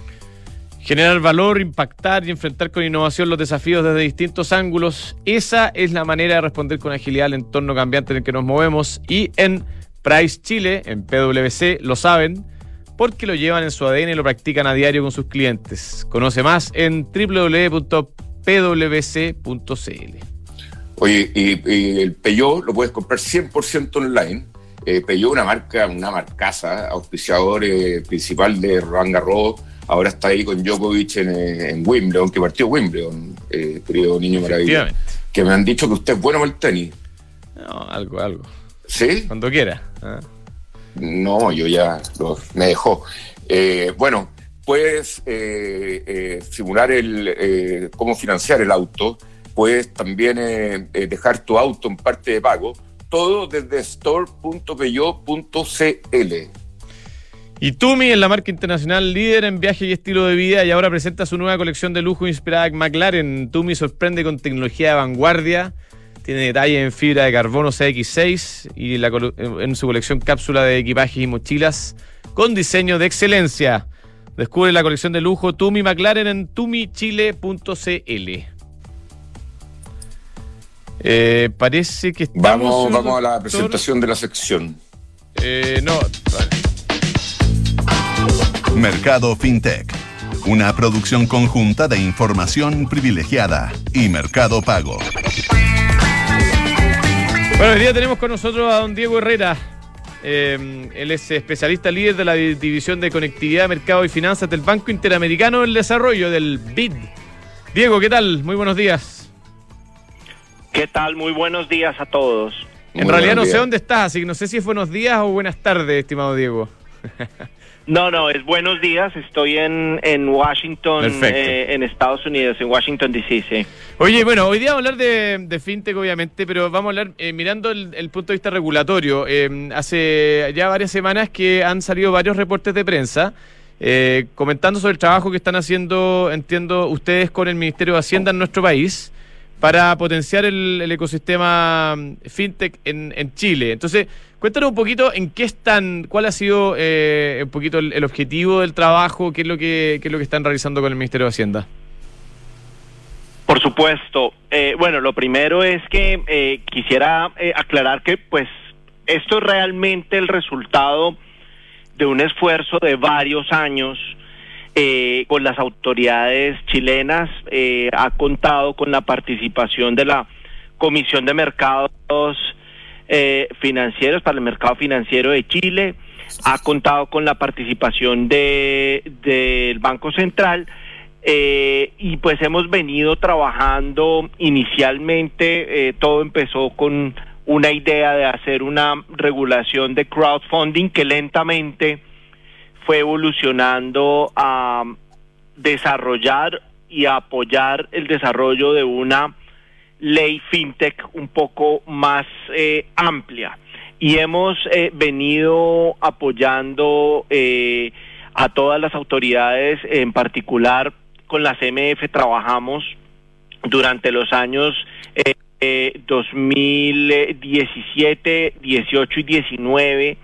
Generar valor, impactar y enfrentar con innovación los desafíos desde distintos ángulos. Esa es la manera de responder con agilidad al entorno cambiante en el que nos movemos. Y en Price Chile, en P W C, lo saben, porque lo llevan en su A D N y lo practican a diario con sus clientes. Conoce más en doble u doble u doble u punto p w c punto c l. Oye, y, y el Peugeot lo puedes comprar cien por ciento online. Eh, Peugeot, una marca, una marcaza, auspiciador eh, principal de Roland Garros. Ahora está ahí con Djokovic en, en Wimbledon, que partió Wimbledon, eh, querido niño maravilloso. Que me han dicho que usted es bueno con el tenis. No, algo, algo. ¿Sí? Cuando quiera. ¿Ah? No, yo ya lo, me dejó. Eh, bueno, puedes eh, eh, simular el eh, cómo financiar el auto. Puedes también eh, eh, dejar tu auto en parte de pago. Todo desde store punto peugeot punto c l. Y Tumi es la marca internacional líder en viaje y estilo de vida y ahora presenta su nueva colección de lujo inspirada en McLaren. Tumi sorprende con tecnología de vanguardia, tiene detalles en fibra de carbono C X seis y la, en su colección cápsula de equipajes y mochilas con diseño de excelencia. Descubre la colección de lujo Tumi McLaren en tumi chile punto c l. Eh, parece que estamos... Vamos, vamos a la presentación de la sección. Eh, no, vale. Mercado FinTech, una producción conjunta de Información Privilegiada y Mercado Pago. Bueno, hoy día tenemos con nosotros a don Diego Herrera. Eh, él es especialista líder de la División de Conectividad, Mercado y Finanzas del Banco Interamericano del Desarrollo, del B I D. Diego, ¿qué tal? Muy buenos días. ¿Qué tal? Muy buenos días a todos. En Muy realidad no días. sé dónde estás, así que no sé si es buenos días o buenas tardes, estimado Diego. No, no, es buenos días. Estoy en, en Washington, eh, en Estados Unidos, en Washington, D C, sí. Oye, bueno, hoy día vamos a hablar de, de fintech, obviamente, pero vamos a hablar eh, mirando el, el punto de vista regulatorio. Eh, hace ya varias semanas que han salido varios reportes de prensa eh, comentando sobre el trabajo que están haciendo, entiendo, ustedes con el Ministerio de Hacienda en nuestro país para potenciar el, el ecosistema fintech en, en Chile. Entonces, cuéntanos un poquito en qué están, cuál ha sido eh, un poquito el, el objetivo del trabajo, qué es lo que qué es lo que están realizando con el Ministerio de Hacienda. Por supuesto. Eh, bueno, lo primero es que eh, quisiera eh, aclarar que, pues, esto es realmente el resultado de un esfuerzo de varios años. Eh, con las autoridades chilenas, eh, ha contado con la participación de la Comisión de Mercados eh, Financieros para el Mercado Financiero de Chile, ha contado con la participación de del Banco Central eh, y pues hemos venido trabajando inicialmente, eh, todo empezó con una idea de hacer una regulación de crowdfunding que lentamente fue evolucionando a desarrollar y a apoyar el desarrollo de una ley fintech un poco más eh, amplia. Y hemos eh, venido apoyando eh, a todas las autoridades, en particular con la C M F trabajamos durante los años eh, eh, dos mil diecisiete, dieciocho y diecinueve,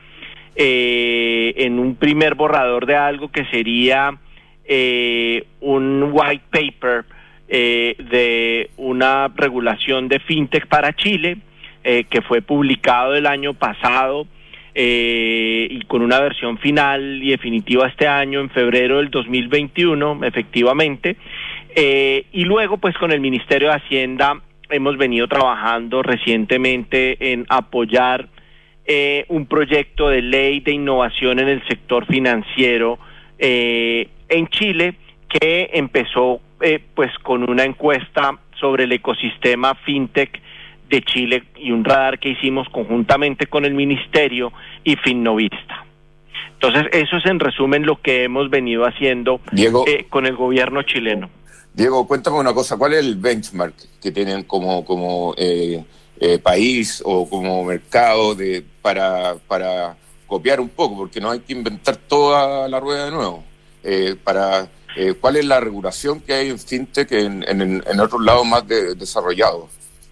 Eh, en un primer borrador de algo que sería eh, un white paper eh, de una regulación de fintech para Chile, eh, que fue publicado el año pasado eh, y con una versión final y definitiva este año, en febrero del dos mil veintiuno, efectivamente. Eh, y luego, pues, con el Ministerio de Hacienda hemos venido trabajando recientemente en apoyar Eh, un proyecto de ley de innovación en el sector financiero eh, en Chile que empezó eh, pues con una encuesta sobre el ecosistema fintech de Chile y un radar que hicimos conjuntamente con el Ministerio y Finnovista. Entonces, eso es en resumen lo que hemos venido haciendo Diego, eh, con el gobierno chileno. Diego, cuéntame una cosa, ¿cuál es el benchmark que tienen como como eh, eh, país o como mercado de para para copiar un poco, porque no hay que inventar toda la rueda de nuevo? Eh, para eh, ¿cuál es la regulación que hay en fintech en, en, en otros lados más de, desarrollados?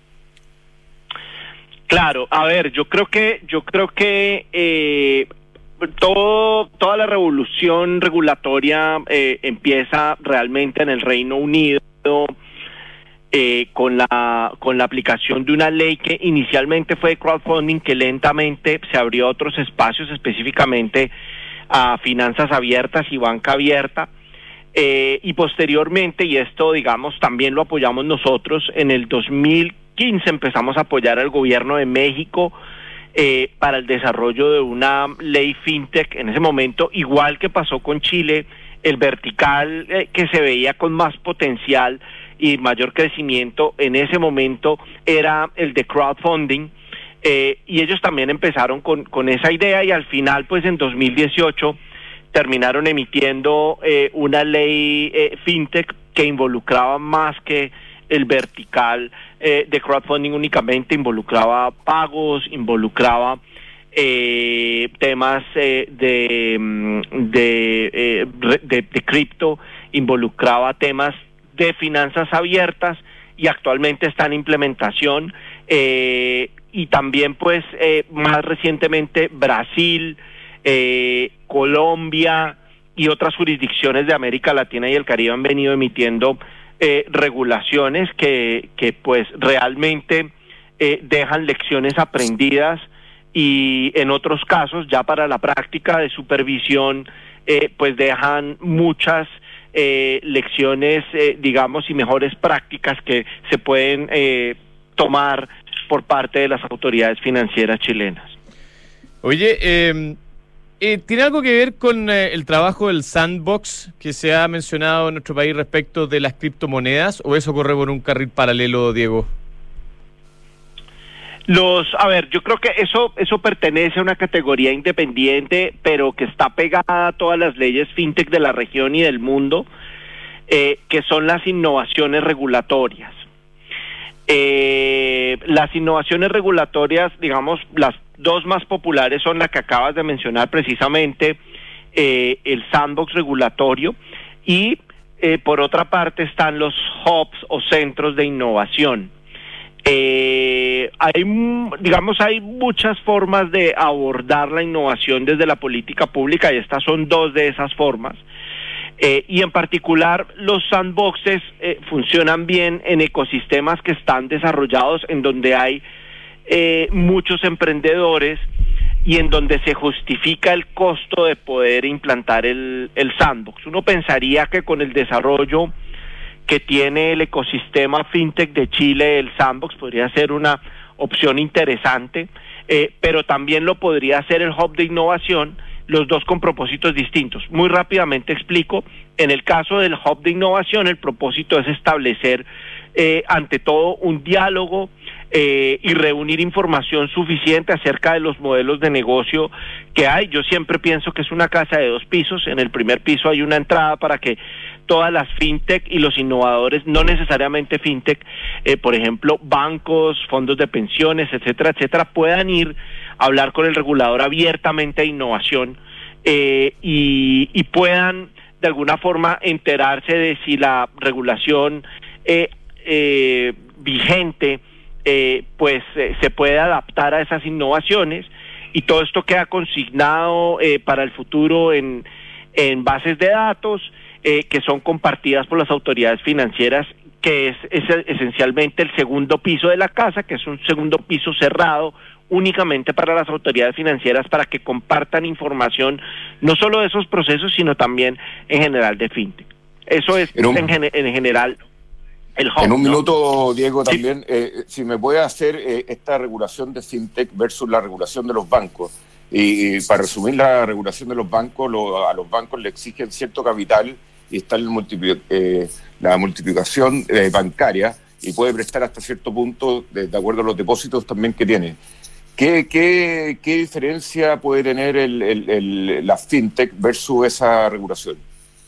Claro, a ver, yo creo que yo creo que eh, todo toda la revolución regulatoria eh, empieza realmente en el Reino Unido eh, con la con la aplicación de una ley que inicialmente fue de crowdfunding, que lentamente se abrió a otros espacios, específicamente a finanzas abiertas y banca abierta. Eh, y posteriormente, y esto digamos también lo apoyamos nosotros, en el dos mil quince empezamos a apoyar al gobierno de México eh, para el desarrollo de una ley fintech. En ese momento, igual que pasó con Chile, el vertical eh, que se veía con más potencial y mayor crecimiento en ese momento era el de crowdfunding, eh, y ellos también empezaron con, con esa idea, y al final pues en dos mil dieciocho terminaron emitiendo eh, una ley eh, fintech que involucraba más que el vertical eh, de crowdfunding únicamente, involucraba pagos, involucraba eh, temas eh, de, de, eh, de, de cripto, involucraba temas de finanzas abiertas, y actualmente está en implementación, eh, y también pues eh, más recientemente Brasil, eh, Colombia y otras jurisdicciones de América Latina y el Caribe han venido emitiendo eh, regulaciones que, que pues realmente eh, dejan lecciones aprendidas, y en otros casos ya para la práctica de supervisión eh, pues dejan muchas Eh, lecciones, eh, digamos, y mejores prácticas que se pueden eh, tomar por parte de las autoridades financieras chilenas. Oye, eh, eh, ¿tiene algo que ver con eh, el trabajo del sandbox que se ha mencionado en nuestro país respecto de las criptomonedas, o eso corre por un carril paralelo, Diego? Los, a ver, yo creo que eso eso pertenece a una categoría independiente, pero que está pegada a todas las leyes fintech de la región y del mundo, eh, que son las innovaciones regulatorias. Eh, las innovaciones regulatorias, digamos, las dos más populares son la que acabas de mencionar precisamente, eh, el sandbox regulatorio, y eh, por otra parte están los hubs o centros de innovación. Eh, hay, digamos, hay muchas formas de abordar la innovación desde la política pública, y estas son dos de esas formas. Eh, y en particular los sandboxes eh, funcionan bien en ecosistemas que están desarrollados, en donde hay eh, muchos emprendedores y en donde se justifica el costo de poder implantar el, el sandbox. Uno pensaría que con el desarrollo que tiene el ecosistema fintech de Chile, el sandbox podría ser una opción interesante, eh, pero también lo podría ser el hub de innovación, los dos con propósitos distintos. Muy rápidamente explico. En el caso del hub de innovación, el propósito es establecer eh, ante todo un diálogo eh, y reunir información suficiente acerca de los modelos de negocio que hay. Yo siempre pienso que es una casa de dos pisos. En el primer piso hay una entrada para que todas las fintech y los innovadores, no necesariamente fintech, eh, por ejemplo, bancos, fondos de pensiones, etcétera, etcétera, puedan ir a hablar con el regulador abiertamente de innovación eh, y, y puedan de alguna forma enterarse de si la regulación eh, eh, vigente eh, pues eh, se puede adaptar a esas innovaciones, y todo esto queda consignado eh, para el futuro en, en bases de datos eh, que son compartidas por las autoridades financieras, que es, es esencialmente el segundo piso de la casa, que es un segundo piso cerrado únicamente para las autoridades financieras, para que compartan información no solo de esos procesos, sino también en general de fintech. Eso es en, un, en, en general el hub, En un ¿no? minuto, Diego, Sí. también, eh, si me puede hacer eh, esta regulación de fintech versus la regulación de los bancos. Y, y para resumir, la regulación de los bancos, lo, a los bancos le exigen cierto capital, y está el multipli- eh, la multiplicación eh, bancaria, y puede prestar hasta cierto punto de, de acuerdo a los depósitos también que tiene. ¿Qué, qué, qué diferencia puede tener el, el, el, la fintech versus esa regulación?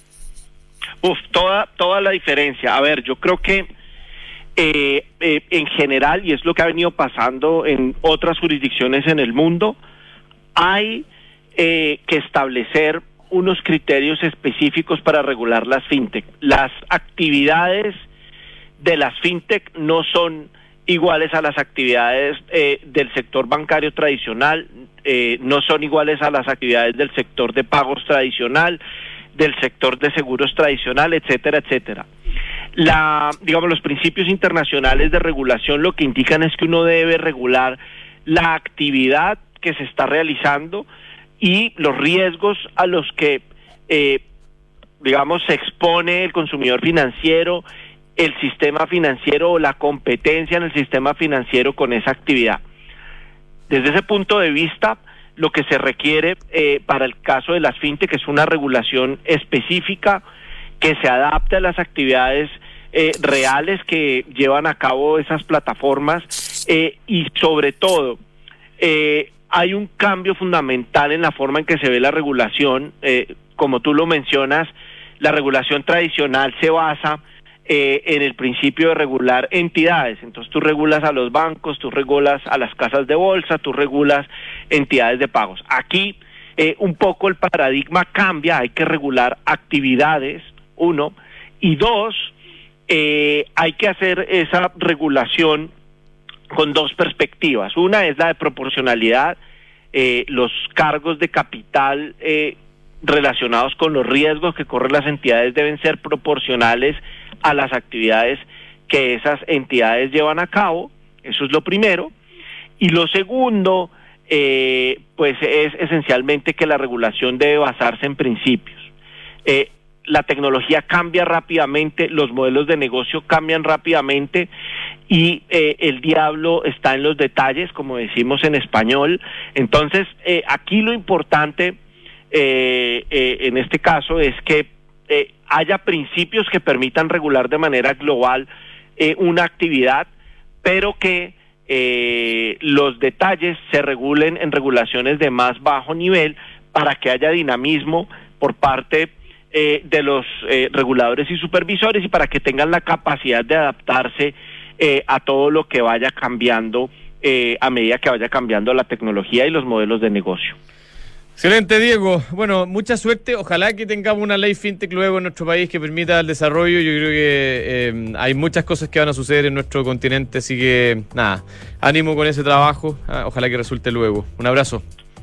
Uf, toda, toda la diferencia. A ver, yo creo que eh, eh, en general, y es lo que ha venido pasando en otras jurisdicciones en el mundo, hay eh, que establecer unos criterios específicos para regular las fintech. Las actividades de las fintech no son iguales a las actividades eh, del sector bancario tradicional, eh, no son iguales a las actividades del sector de pagos tradicional, del sector de seguros tradicional, etcétera, etcétera. La, digamos, los principios internacionales de regulación lo que indican es que uno debe regular la actividad que se está realizando y los riesgos a los que eh, digamos, se expone el consumidor financiero, el sistema financiero o la competencia en el sistema financiero con esa actividad. Desde ese punto de vista, lo que se requiere eh, para el caso de las fintech es una regulación específica que se adapte a las actividades eh, reales que llevan a cabo esas plataformas eh, y sobre todo eh, hay un cambio fundamental en la forma en que se ve la regulación. Eh, como tú lo mencionas, la regulación tradicional se basa Eh, en el principio de regular entidades. Entonces tú regulas a los bancos, tú regulas a las casas de bolsa, tú regulas entidades de pagos. Aquí eh, un poco el paradigma cambia, hay que regular actividades, uno, y dos, eh, hay que hacer esa regulación con dos perspectivas. Una es la de proporcionalidad, eh, los cargos de capital eh, relacionados con los riesgos que corren las entidades deben ser proporcionales a las actividades que esas entidades llevan a cabo. Eso es lo primero. Y lo segundo, eh, pues es esencialmente que la regulación debe basarse en principios. Eh, la tecnología cambia rápidamente, los modelos de negocio cambian rápidamente y eh, el diablo está en los detalles, como decimos en español. Entonces, eh, aquí lo importante eh, eh, en este caso es que Eh, haya principios que permitan regular de manera global eh, una actividad, pero que eh, los detalles se regulen en regulaciones de más bajo nivel para que haya dinamismo por parte eh, de los eh, reguladores y supervisores y para que tengan la capacidad de adaptarse eh, a todo lo que vaya cambiando eh, a medida que vaya cambiando la tecnología y los modelos de negocio. Excelente, Diego. Bueno, mucha suerte. Ojalá que tengamos una ley fintech luego en nuestro país que permita el desarrollo. Yo creo que eh, hay muchas cosas que van a suceder en nuestro continente, así que nada, ánimo con ese trabajo. Ojalá que resulte luego. Un abrazo.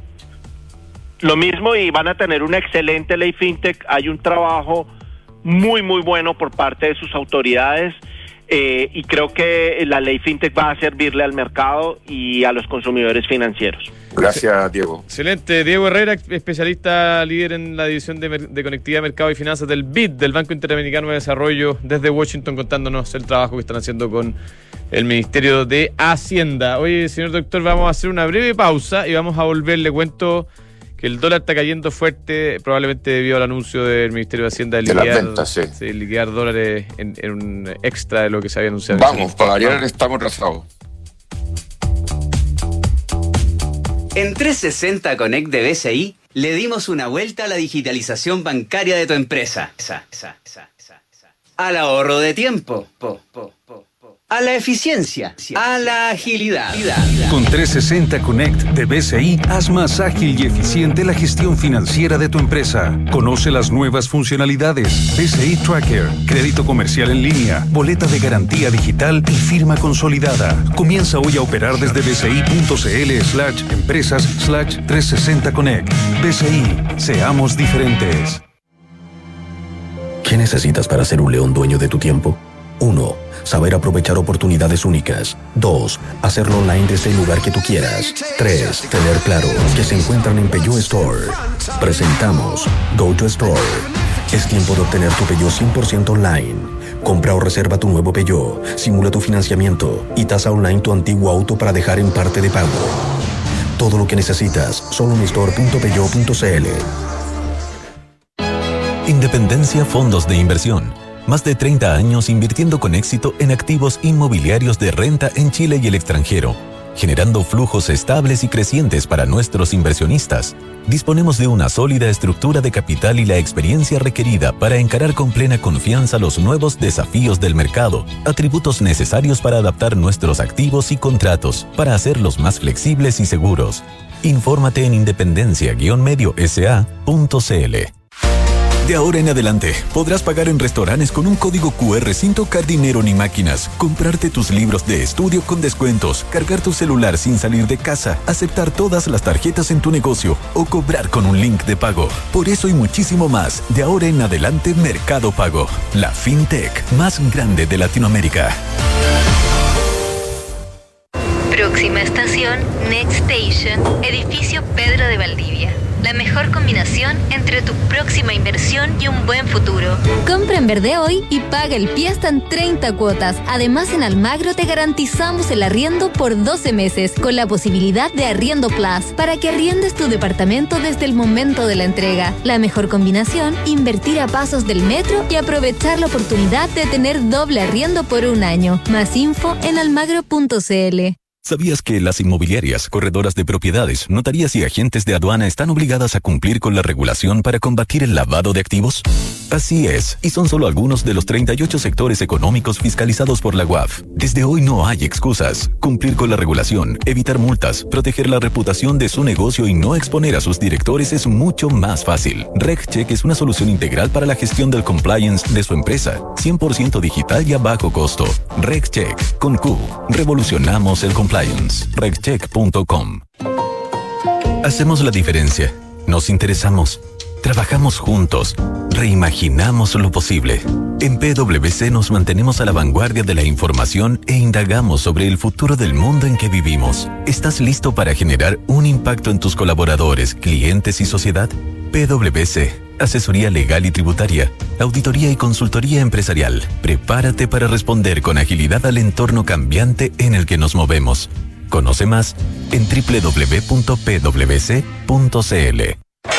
Lo mismo, y van a tener una excelente ley fintech. Hay un trabajo muy, muy bueno por parte de sus autoridades. Eh, y creo que la ley fintech va a servirle al mercado y a los consumidores financieros. Gracias, Diego. Excelente. Diego Herrera, especialista líder en la división de, de conectividad, mercado y finanzas del B I D, del Banco Interamericano de Desarrollo, desde Washington, contándonos el trabajo que están haciendo con el Ministerio de Hacienda. Oye, señor doctor, vamos a hacer una breve pausa y vamos a volver. Le cuento que el dólar está cayendo fuerte, probablemente debido al anuncio del Ministerio de Hacienda de liquidar, de las ventas, sí. Sí, liquidar dólares en, en un extra de lo que se había anunciado. Vamos, para variar estamos atrasados. En trescientos sesenta Connect de B C I le dimos una vuelta a la digitalización bancaria de tu empresa. Al ahorro de tiempo. Po, po, po, po. A la eficiencia. A la agilidad. Con trescientos sesenta Connect de B C I, haz más ágil y eficiente la gestión financiera de tu empresa. Conoce las nuevas funcionalidades. B C I Tracker, crédito comercial en línea, boleta de garantía digital y firma consolidada. Comienza hoy a operar desde bci.cl slash empresas slash trescientos sesenta Connect. B C I, seamos diferentes. ¿Qué necesitas para ser un león dueño de tu tiempo? uno. Saber aprovechar oportunidades únicas. dos. Hacerlo online desde el lugar que tú quieras. tres. Tener claro que se encuentran en Peugeot Store. Presentamos Go to Store. Es tiempo de obtener tu Peugeot cien por ciento online. Compra o reserva tu nuevo Peugeot, simula tu financiamiento y tasa online tu antiguo auto para dejar en parte de pago. Todo lo que necesitas, solo en store punto peugeot punto c l. Independencia Fondos de Inversión. Más de treinta años invirtiendo con éxito en activos inmobiliarios de renta en Chile y el extranjero, generando flujos estables y crecientes para nuestros inversionistas. Disponemos de una sólida estructura de capital y la experiencia requerida para encarar con plena confianza los nuevos desafíos del mercado, atributos necesarios para adaptar nuestros activos y contratos, para hacerlos más flexibles y seguros. Infórmate en independencia guion medio s a punto c l. De ahora en adelante, podrás pagar en restaurantes con un código cu erre sin tocar dinero ni máquinas, comprarte tus libros de estudio con descuentos, cargar tu celular sin salir de casa, aceptar todas las tarjetas en tu negocio o cobrar con un link de pago. Por eso y muchísimo más, de ahora en adelante Mercado Pago, la fintech más grande de Latinoamérica. Próxima estación, Next Station, edificio Pedro de Valdivia. la mejor combinación entre tu próxima inversión y un buen futuro. Compra en verde hoy y paga el pie hasta en treinta cuotas. Además, en Almagro te garantizamos el arriendo por doce meses, con la posibilidad de Arriendo Plus, para que arriendes tu departamento desde el momento de la entrega. La mejor combinación, invertir a pasos del metro y aprovechar la oportunidad de tener doble arriendo por un año. Más info en almagro punto c l. ¿Sabías que las inmobiliarias, corredoras de propiedades, notarías y agentes de aduana están obligadas a cumplir con la regulación para combatir el lavado de activos? Así es, y son solo algunos de los treinta y ocho sectores económicos fiscalizados por la U A F. Desde hoy no hay excusas. Cumplir con la regulación, evitar multas, proteger la reputación de su negocio y no exponer a sus directores es mucho más fácil. RegCheck es una solución integral para la gestión del compliance de su empresa, cien por ciento digital y a bajo costo. RegCheck, con Q. Revolucionamos el compliance. regcheck punto com. Hacemos la diferencia. Nos interesamos. Trabajamos juntos. Reimaginamos lo posible. En P W C nos mantenemos a la vanguardia de la información e indagamos sobre el futuro del mundo en que vivimos. ¿Estás listo para generar un impacto en tus colaboradores, clientes y sociedad? P W C, asesoría legal y tributaria, auditoría y consultoría empresarial. Prepárate para responder con agilidad al entorno cambiante en el que nos movemos. Conoce más en doble u doble u doble u punto p w c punto c l.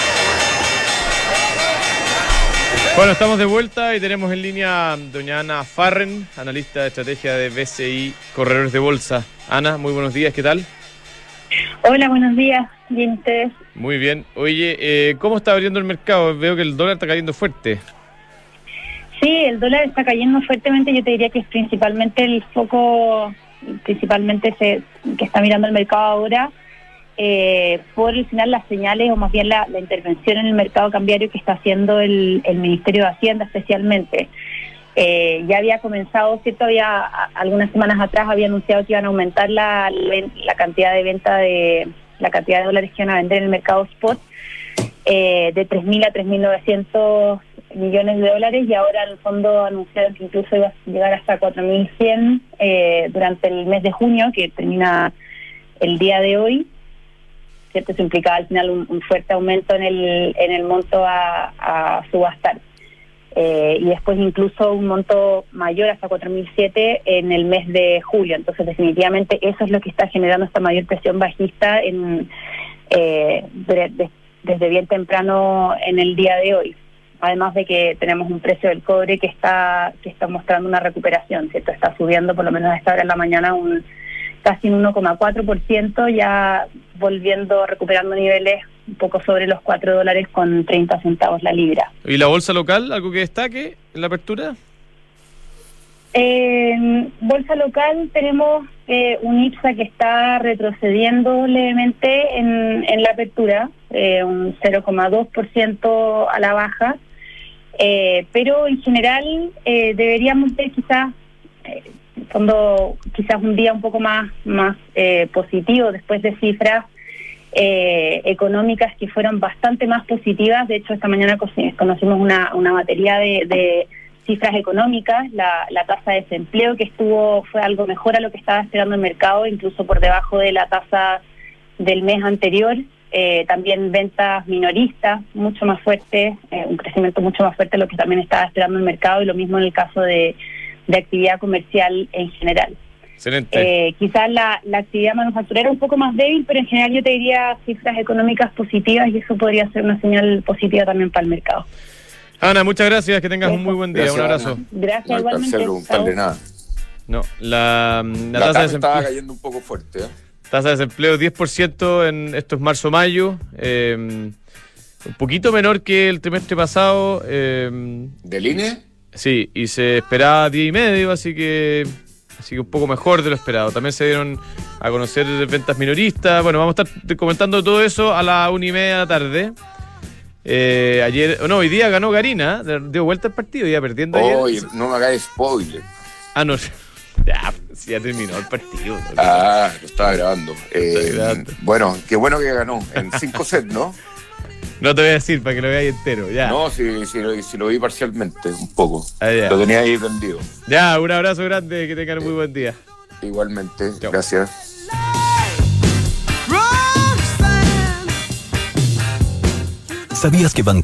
Bueno, estamos de vuelta y tenemos en línea doña Ana Farren, analista de estrategia de B C I Corredores de Bolsa. Ana, muy buenos días, ¿qué tal? Hola, buenos días, bien ustedes. Muy bien. Oye, eh, ¿cómo está abriendo el mercado? Veo que el dólar está cayendo fuerte. Sí, el dólar está cayendo fuertemente. Yo te diría que es principalmente el foco, principalmente ese que está mirando el mercado ahora, eh, por el final las señales o más bien la, la intervención en el mercado cambiario que está haciendo el, el Ministerio de Hacienda especialmente. Eh, ya había comenzado, ¿cierto? Había algunas semanas atrás había anunciado que iban a aumentar la, la, la cantidad de venta de la cantidad de dólares que iban a vender en el mercado spot eh, de tres mil a tres mil novecientos millones de dólares, y ahora en el fondo anunciaron que incluso iba a llegar hasta cuatro mil cien eh, durante el mes de junio, que termina el día de hoy, ¿cierto? Eso implicaba al final un, un fuerte aumento en el en el monto a, a subastar. Eh, y después incluso un monto mayor hasta cuatro mil siete en el mes de julio. Entonces definitivamente eso es lo que está generando esta mayor presión bajista en, eh, de, de, desde bien temprano en el día de hoy. Además de que tenemos un precio del cobre que está que está mostrando una recuperación, ¿cierto? Está subiendo por lo menos a esta hora en la mañana un casi un uno coma cuatro por ciento, ya volviendo, recuperando niveles un poco sobre los cuatro dólares con treinta centavos la libra. ¿Y la bolsa local, algo que destaque en la apertura? En bolsa local tenemos eh, un I P S A que está retrocediendo levemente en, en la apertura, eh, un cero coma dos por ciento a la baja, eh, pero en general eh, deberíamos ver quizás eh, en fondo quizás un día un poco más más eh, positivo después de cifras eh, económicas que fueron bastante más positivas. De hecho, esta mañana conocimos una, una batería de, de cifras económicas. La, la tasa de desempleo que estuvo fue algo mejor a lo que estaba esperando el mercado, incluso por debajo de la tasa del mes anterior. Eh, también ventas minoristas mucho más fuertes, eh, un crecimiento mucho más fuerte de lo que también estaba esperando el mercado, y lo mismo en el caso de de actividad comercial en general. Excelente. Eh, quizás la, la actividad manufacturera un poco más débil, pero en general yo te diría cifras económicas positivas, y eso podría ser una señal positiva también para el mercado. Ana, muchas gracias, que tengas un muy buen día. Gracias, un abrazo. Ana. Gracias, no igualmente. No de nada. No, la, la, la tasa de desempleo estaba cayendo un poco fuerte, ¿eh? Tasa de desempleo diez por ciento en esto es marzo-mayo, eh, un poquito menor que el trimestre pasado. Eh, ¿Del I N E? Sí, y se esperaba diez y medio, así que así que un poco mejor de lo esperado. También se dieron a conocer ventas minoristas. Bueno, vamos a estar comentando todo eso a la una y media de la tarde. Eh, ayer, no, hoy día ganó Garina, dio vuelta el partido, iba perdiendo ayer. Oye, no me hagas spoiler. Ah, no, ya, sí, ya terminó el partido. ¿No? Ah, lo estaba grabando. Eh, grabando. Bueno, qué bueno que ganó, en cinco sets, ¿no? No te voy a decir para que lo veáis entero, ya. No, si, si, lo, si lo vi parcialmente, un poco. Ah, lo tenía ahí prendido. Ya, un abrazo grande, que tengan un muy buen día. Igualmente, Chau. Gracias. ¿Sabías que Banco